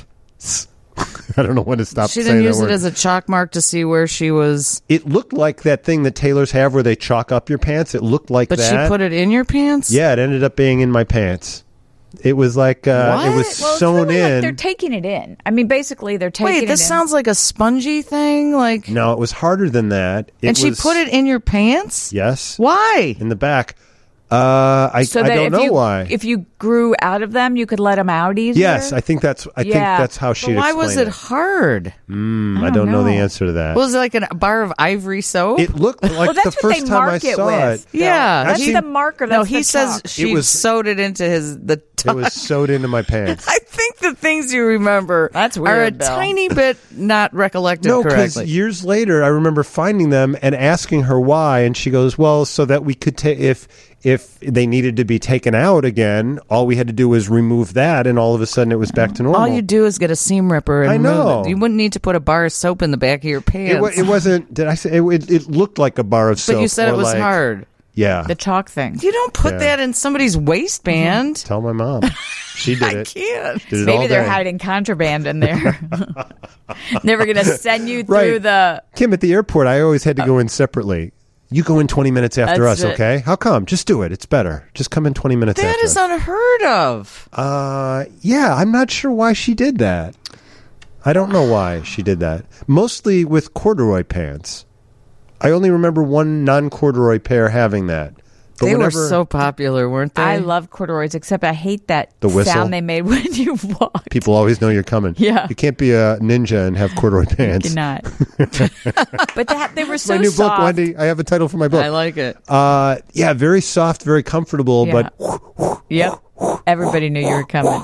I don't know when to stop She saying didn't that use word. it as a chalk mark to see where she was. It looked like that thing that tailors have where they chalk up your pants. It looked like But that. she put it in your pants? Yeah, it ended up being in my pants. It was like uh, it What? was Well, it's sewn really like in. they're taking it in. I mean, basically, they're taking Wait, it this in. sounds like a spongy thing. Like, no, it was harder than that. It and she was- put it in your pants? Yes, Why? in the back. Uh, I, so I that don't if know you, why. If you grew out of them, you could let them out easier. Yes, I think that's. I think Yeah. that's how she. But why was it hard? Mm, I, I don't don't know the know. answer to that. Was it like a bar of ivory soap? it looked like Well, that's the what first they time mark I it saw with. it. yeah. That's I've the seen- marker. no, That's he the says chalk. she was- sewed it into his the It tuck. was sewed into my pants. I think the things you remember That's are weird, a Bill. tiny bit not recollected No, because correctly. years later, I remember finding them and asking her why, and she goes, "Well, so that we could take if if they needed to be taken out again, all we had to do was remove that, and all of a sudden it was back to normal." All you do is get a seam ripper and I remove know. it. You wouldn't need to put a bar of soap in the back of your pants. It, wa- it wasn't. Did I say it, it? It looked like a bar of soap. but you said or it was like- hard. Yeah. The chalk thing. You don't put Yeah. that in somebody's waistband. Tell my mom. She did I it. can't. Did it Maybe all they're day. hiding contraband in there. Never going to send you through Right. the. Kim, at the airport, I always had to go in separately. You go in twenty minutes after That's us, it. okay? How come? Just do it. It's better. Just come in twenty minutes That after is us. unheard of. Uh, yeah, I'm not sure why she did that. I don't know why she did that. Mostly with corduroy pants. I only remember one non-corduroy pair having that. But They were whenever- so popular, weren't they? I love corduroys, except I hate that The whistle? sound they made when you walked. People always know you're coming. Yeah. You can't be a ninja and have corduroy pants. You're not. But that they were so My new soft. book, Wendy. I have a title for my book. I like it. Uh, yeah, very soft, very comfortable, Yeah. but Yep. Everybody knew you were coming.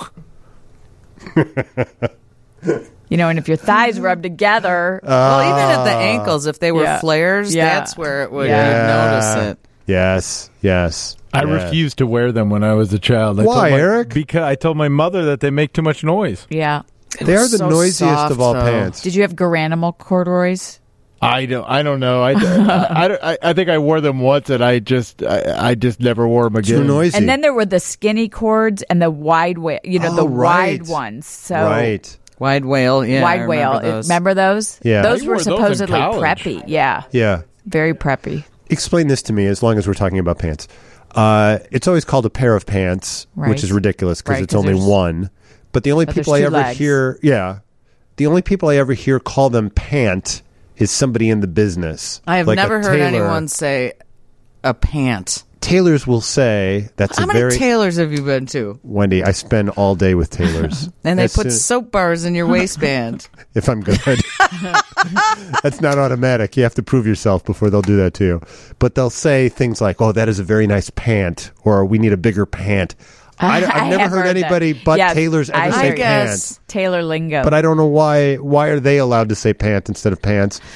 You know, and if your thighs rub together, Well, even at the ankles, if they were Yeah. flares, Yeah. that's where it would Yeah. you'd notice it. yes, yes. I yeah. refused to wear them when I was a child. I Why, told my- Eric? Because I told my mother that they make too much noise. yeah. They are the so noisiest soft, of all though. pants. Did you have Garanimal corduroys? I don't. I don't know. I, I, I, I think I wore them once, and I just I, I just never wore them again. Too noisy. And then there were the skinny cords and the wide way, you know, Oh, the right. wide ones. So right. Wide whale, yeah. I wide whale. remember those. Remember those? Yeah. Those I were wore those in supposedly college. preppy. Yeah. Yeah. Very preppy. Explain this to me as long as we're talking about pants. Uh, it's always called a pair of pants, Right. which is ridiculous because Right, it's 'cause only there's- one. But the only But people there's I two ever legs. hear, yeah, the only people I ever hear call them pant is somebody in the business. I have Like a never heard tailor. anyone say a pant. Tailors will say that's How a many very tailors have you been to? Wendy. I spend all day with tailors, And they As put soon- soap bars in your waistband. if I'm good. That's not automatic. You have to prove yourself before they'll do that to you. But they'll say things like, "Oh, that is a very nice pant," or "We need a bigger pant." I, I've I never have heard heard that. anybody but Yes, tailors ever I say I guess. pants. Taylor lingo. But I don't know why. Why are they allowed to say pant instead of pants?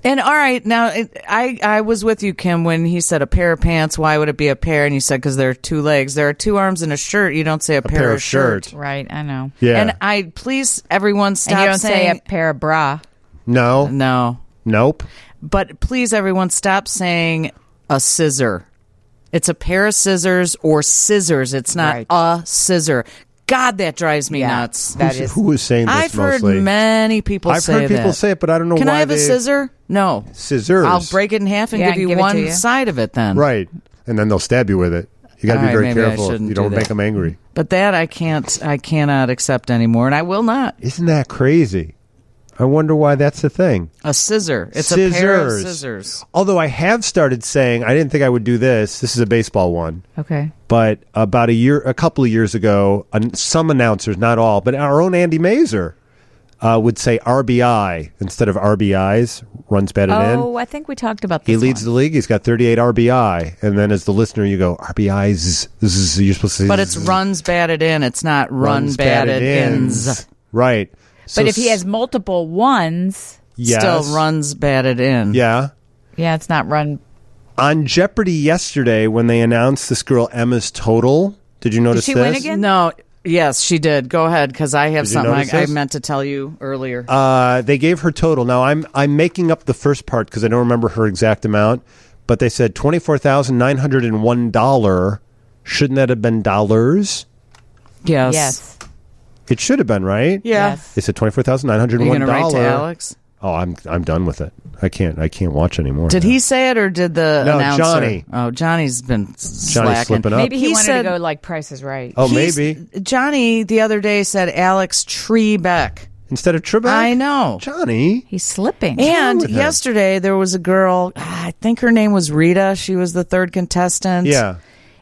And all right, now it, I I was with you, Kim, when he said a pair of pants. Why would it be a pair? And you said because there are two legs. There are two arms and a shirt. You don't say a, A pair, pair of of shirt. shirt. Right, I know. Yeah. And I please everyone stop And you don't saying say a pair of bra. No. no. Nope. But please, everyone, stop saying a scissor. It's a pair of scissors or scissors. It's not Right. a scissor. God, that drives me Yeah. nuts. That Who's- is. who is saying this I've mostly? heard many people I've say heard people that. say it, but I don't know Can why I have a they- scissor? No. Scissors. I'll break it in half and Yeah, give you give it to one you. side of it then. Right. And then they'll stab you with it. You got to All be right, very maybe I careful. shouldn't You do don't that. make them angry. But that I can't, I cannot accept anymore, and I will not. Isn't that crazy? I wonder why that's the thing. A scissor. It's a pair of Scissors. scissors. Although I have started saying, I didn't think I would do this. This is a baseball one. Okay. But about a year, a couple of years ago, an- some announcers, not all, but our own Andy Mazer uh, would say R B I instead of R B Is, runs batted in. Oh, I think we talked about this. He leads one. the league. He's got thirty-eight R B I. And then as the listener, you go, R B Is. This is, you're supposed to say. But it's runs batted in. It's not run runs batted, ins. ins. Right. But if he has multiple ones, yes. Still runs batted in. Yeah. yeah, it's not run. On Jeopardy yesterday, when they announced this girl Emma's total, did you notice she this? win again? No. Yes, she did. Go ahead, because I have Did you something notice I, I this? meant to tell you earlier. Uh, they gave her total. Now I'm I'm making up the first part because I don't remember her exact amount, but they said twenty four thousand nine hundred and one dollar. Shouldn't that have been dollars? yes. Yes. It should have been, right? Yeah. Yes. They said twenty four thousand nine hundred Are and you one going to write to dollar. Alex? Oh, I'm I'm done with it. I can't I can't watch anymore. Did now. he say it or did the No, announcer? Johnny. Oh, Johnny's been slacking. slipping up. Maybe he, He wanted said- to go like Price is Right. Oh, He's- maybe Johnny the other day said Alex Trebek. instead of Trebek. I know. Johnny. He's slipping. And with him? yesterday there was a girl, ah, I think her name was Rita. She was the third contestant. Yeah.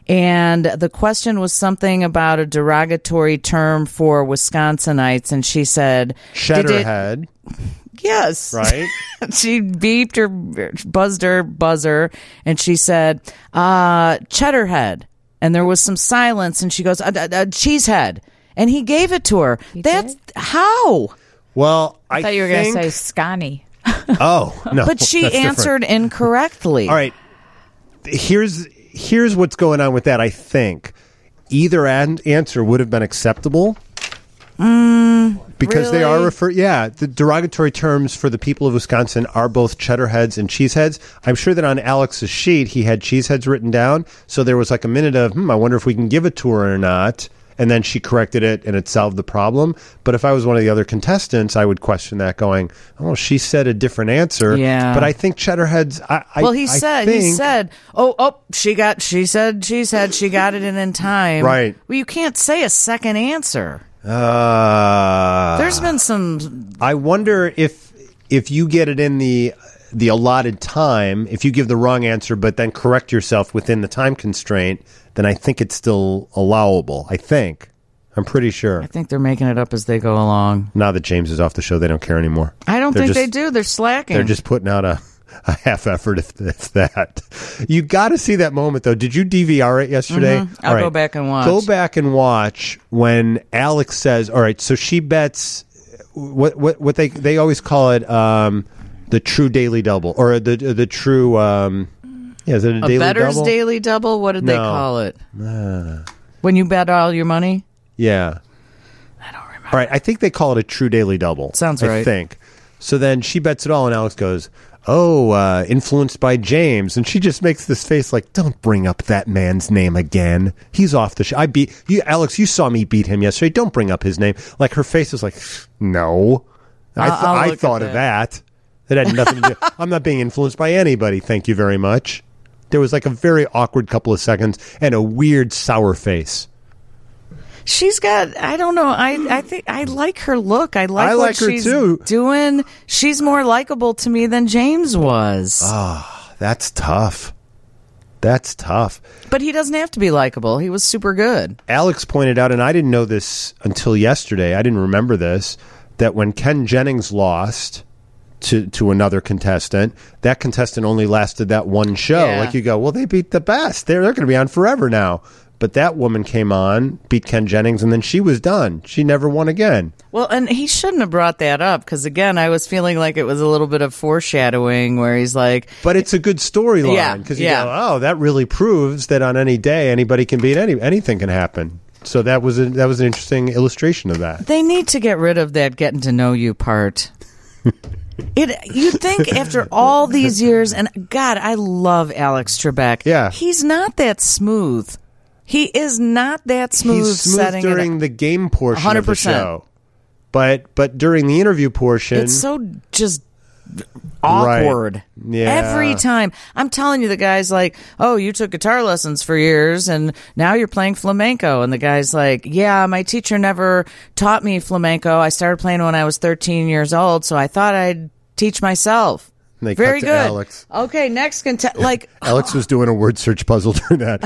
And the question was something about a derogatory term for Wisconsinites. And she said, did it- Cheddarhead. Yes. Right. She beeped her, buzzed her buzzer, and she said, uh, Cheddarhead. And there was some silence, and she goes, uh, uh, uh, Cheesehead. And he gave it to her. That's how? Well, I, I thought you were going think- to say Scotty. Oh no! But she that's different. answered incorrectly. All right. Here's here's what's going on with that. I think either an- answer would have been acceptable. Because they are really? refer yeah, the derogatory terms for the people of Wisconsin are both cheddarheads and cheeseheads. I'm sure that on Alex's sheet he had cheeseheads written down, so there was like a minute of, hmm, I wonder if we can give it to her or not. And then she corrected it and it solved the problem. But if I was one of the other contestants, I would question that going, oh, she said a different answer. Yeah. But I think cheddarheads, I, I Well, he I said, he think- said, oh, oh, she got, she said, she said she got it in in time. Right. Well, you can't say a second answer. Uh, There's been some, I wonder if if you get it in the the allotted time, if you give the wrong answer but then correct yourself within the time constraint, then I think it's still allowable. I think. I'm pretty sure. I think they're making it up as they go along. Now that James is off the show, they don't care anymore. I don't They're think just- they do. They're slacking. They're just putting out a, a half effort, if, if that. You got to see that moment, though. Did you D V R it yesterday? Mhm. I'll All go back and watch. Go back and watch when Alex says, all right, so she bets what what, what they they always call it um, the true daily double or the the true, um, yeah, is it a, a daily better's double? daily double? What did they No. call it? When you bet all your money? Yeah. I don't remember. All right, I think they call it a true daily double. Sounds I right. think. So then she bets it all, and Alex goes, oh, uh, influenced by James. And she just makes this face like, don't bring up that man's name again. He's off the show. I beat you, Alex, you saw me beat him yesterday. Don't bring up his name. Like her face is like, no. I, th- I'll- I'll I look at thought of that. It had nothing to do. I'm not being influenced by anybody. Thank you very much. There was like a very awkward couple of seconds and a weird sour face. She's got, I don't know. I, I think I like her look. I like I what like her she's too. doing. She's more likable to me than James was. That's tough. That's tough. But he doesn't have to be likable. He was super good. Alex pointed out, and I didn't know this until yesterday, I didn't remember this, that when Ken Jennings lost to to another contestant, that contestant only lasted that one show. Yeah. Like you go, well, they beat the best. They're, they're going to be on forever now. But that woman came on, beat Ken Jennings, and then she was done. She never won again. Well, and he shouldn't have brought that up because, again, I was feeling like it was a little bit of foreshadowing where he's like... But it's a good storyline Yeah, because you yeah. go, oh, that really proves that on any day anybody can beat any anything can happen. So that was a, that was an interesting illustration of that. They need to get rid of that getting to know you part. It you think after all these years, and God, I love Alex Trebek. Yeah. He's not that smooth. He is not that smooth. He's smooth setting during it the game portion one hundred of the percent. show, but but during the interview portion, It's so just awkward. Right. Yeah. Every time. I'm telling you, the guy's like, oh, you took guitar lessons for years and now you're playing flamenco. And the guy's like, yeah, my teacher never taught me flamenco. I started playing when I was thirteen years old, so I thought I'd teach myself. And they Very cut to good. Alex. Okay, next contest. Like, Alex was doing a word search puzzle during that.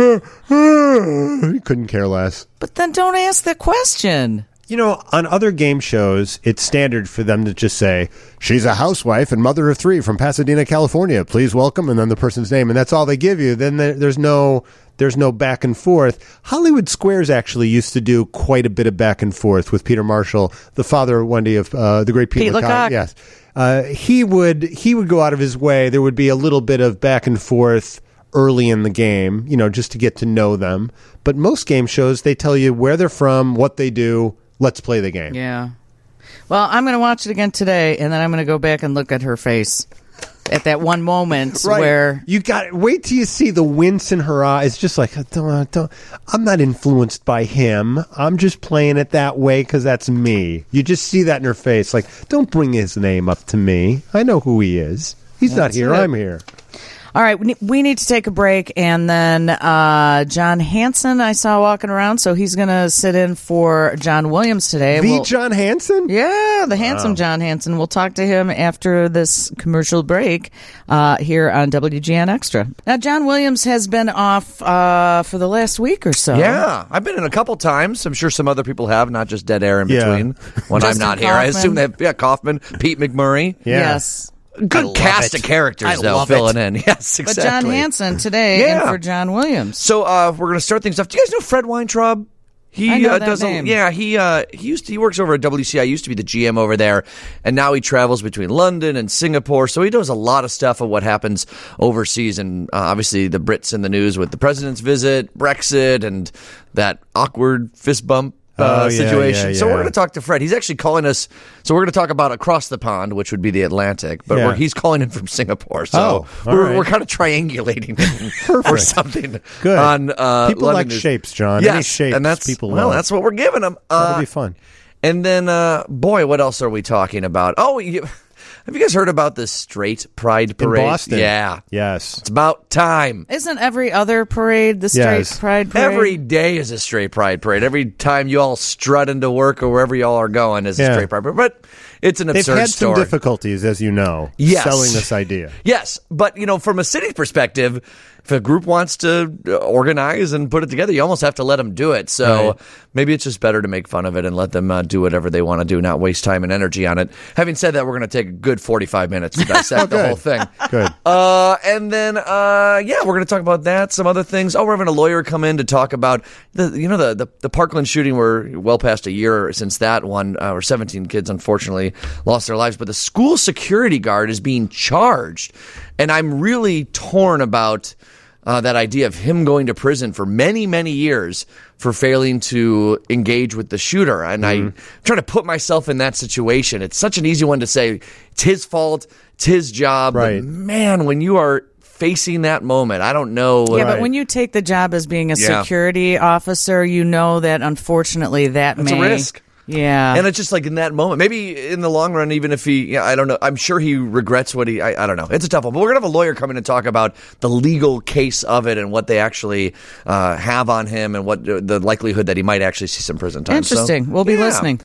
He couldn't care less. but then don't ask the question. You know, on other game shows, it's standard for them to just say, she's a housewife and mother of three from Pasadena, California. Please welcome, and then the person's name, and that's all they give you. Then there, there's no there's no back and forth. Hollywood Squares actually used to do quite a bit of back and forth with Peter Marshall, the father, Wendy, of uh, the great Pete, Pete Lecoq. Lecoq. Yes. Uh, he would he would go out of his way. There would be a little bit of back and forth early in the game, you know, just to get to know them. But most game shows, they tell you where they're from, what they do. Let's play the game. Yeah. Well, I'm going to watch it again today, and then I'm going to go back and look at her face at that one moment Right. where... You got wait till you see the wince in her eye. It's just like, don't, don't, I'm not influenced by him. I'm just playing it that way because that's me. You just see that in her face. Like, don't bring his name up to me. I know who he is. He's not here. it. I'm here. All right, we ne- we need to take a break, and then uh, John Hanson I saw walking around, so he's going to sit in for John Williams today. The We'll- John Hanson? Yeah, the handsome John Hanson. We'll talk to him after this commercial break uh, here on W G N Extra. Now, John Williams has been off uh, for the last week or so. Yeah, I've been in a couple times. I'm sure some other people have, not just dead air in Yeah. between when Justin I'm not here. I Kaufman. assume that, yeah, Kaufman, Pete McMurray. Yeah. Yes. Good I love cast it. of characters, I though, love filling it. in. Yes, exactly. But John Hanson today Yeah. in for John Williams. So uh, we're going to start things off. Do you guys know Fred Weintraub? He I know uh, that does name. A, yeah, he uh, he used to, he works over at W C I. Used to be the G M over there, and now he travels between London and Singapore. So he does a lot of stuff of what happens overseas, and uh, obviously the Brits in the news with the president's visit, Brexit, and that awkward fist bump uh, Oh, yeah, situation. yeah, So we're yeah. going to talk to Fred. He's actually calling us. So we're going to talk about across the pond, which would be the Atlantic, but Yeah. we're, he's calling in from Singapore. So Oh, all we're, right. we're kind of triangulating it or Perfect. something. Good. On uh, People London like news. shapes, John. Yes, Any shapes and that's people well, love. that's what we're giving them. That'll Uh, be fun. and then, uh, boy, what else are we talking about? Oh, you, have you guys heard about the Straight Pride In Parade? Boston. Yeah, Yes. it's about time. Isn't every other parade the straight Yes. pride parade? Every day is a Straight Pride Parade. Every time you all strut into work or wherever you all are going is a Yeah. Straight Pride Parade. But it's an They've absurd had story. some difficulties, as you know, Yes. selling this idea. Yes, but you know, from a city perspective, if a group wants to uh, organize and put it together, you almost have to let them do it. So Right. maybe it's just better to make fun of it and let them uh, do whatever they want to do, not waste time and energy on it. Having said that, we're going to take a good forty-five minutes to dissect the good. whole thing. Good. Uh, and then, uh, yeah, we're going to talk about that, some other things. Oh, we're having a lawyer come in to talk about the, you know, the, the, the Parkland shooting. We're well past a year since that one, uh, where seventeen kids unfortunately lost their lives. But the school security guard is being charged. And I'm really torn about uh, that idea of him going to prison for many, many years for failing to engage with the shooter. And Mm-hmm. I'm trying to put myself in that situation. It's such an easy one to say, it's his fault, it's his job. Right. But man, when you are facing that moment, I don't know. Yeah, Right. but when you take the job as being a Yeah. security officer, you know that unfortunately that It's a may risk. Yeah, And it's just like in that moment, maybe in the long run, even if he, yeah, I don't know. I'm sure he regrets what he, I, I don't know. It's a tough one. But we're going to have a lawyer come in and talk about the legal case of it and what they actually uh, have on him and what the likelihood that he might actually see some prison time. So, interesting. We'll be yeah. listening.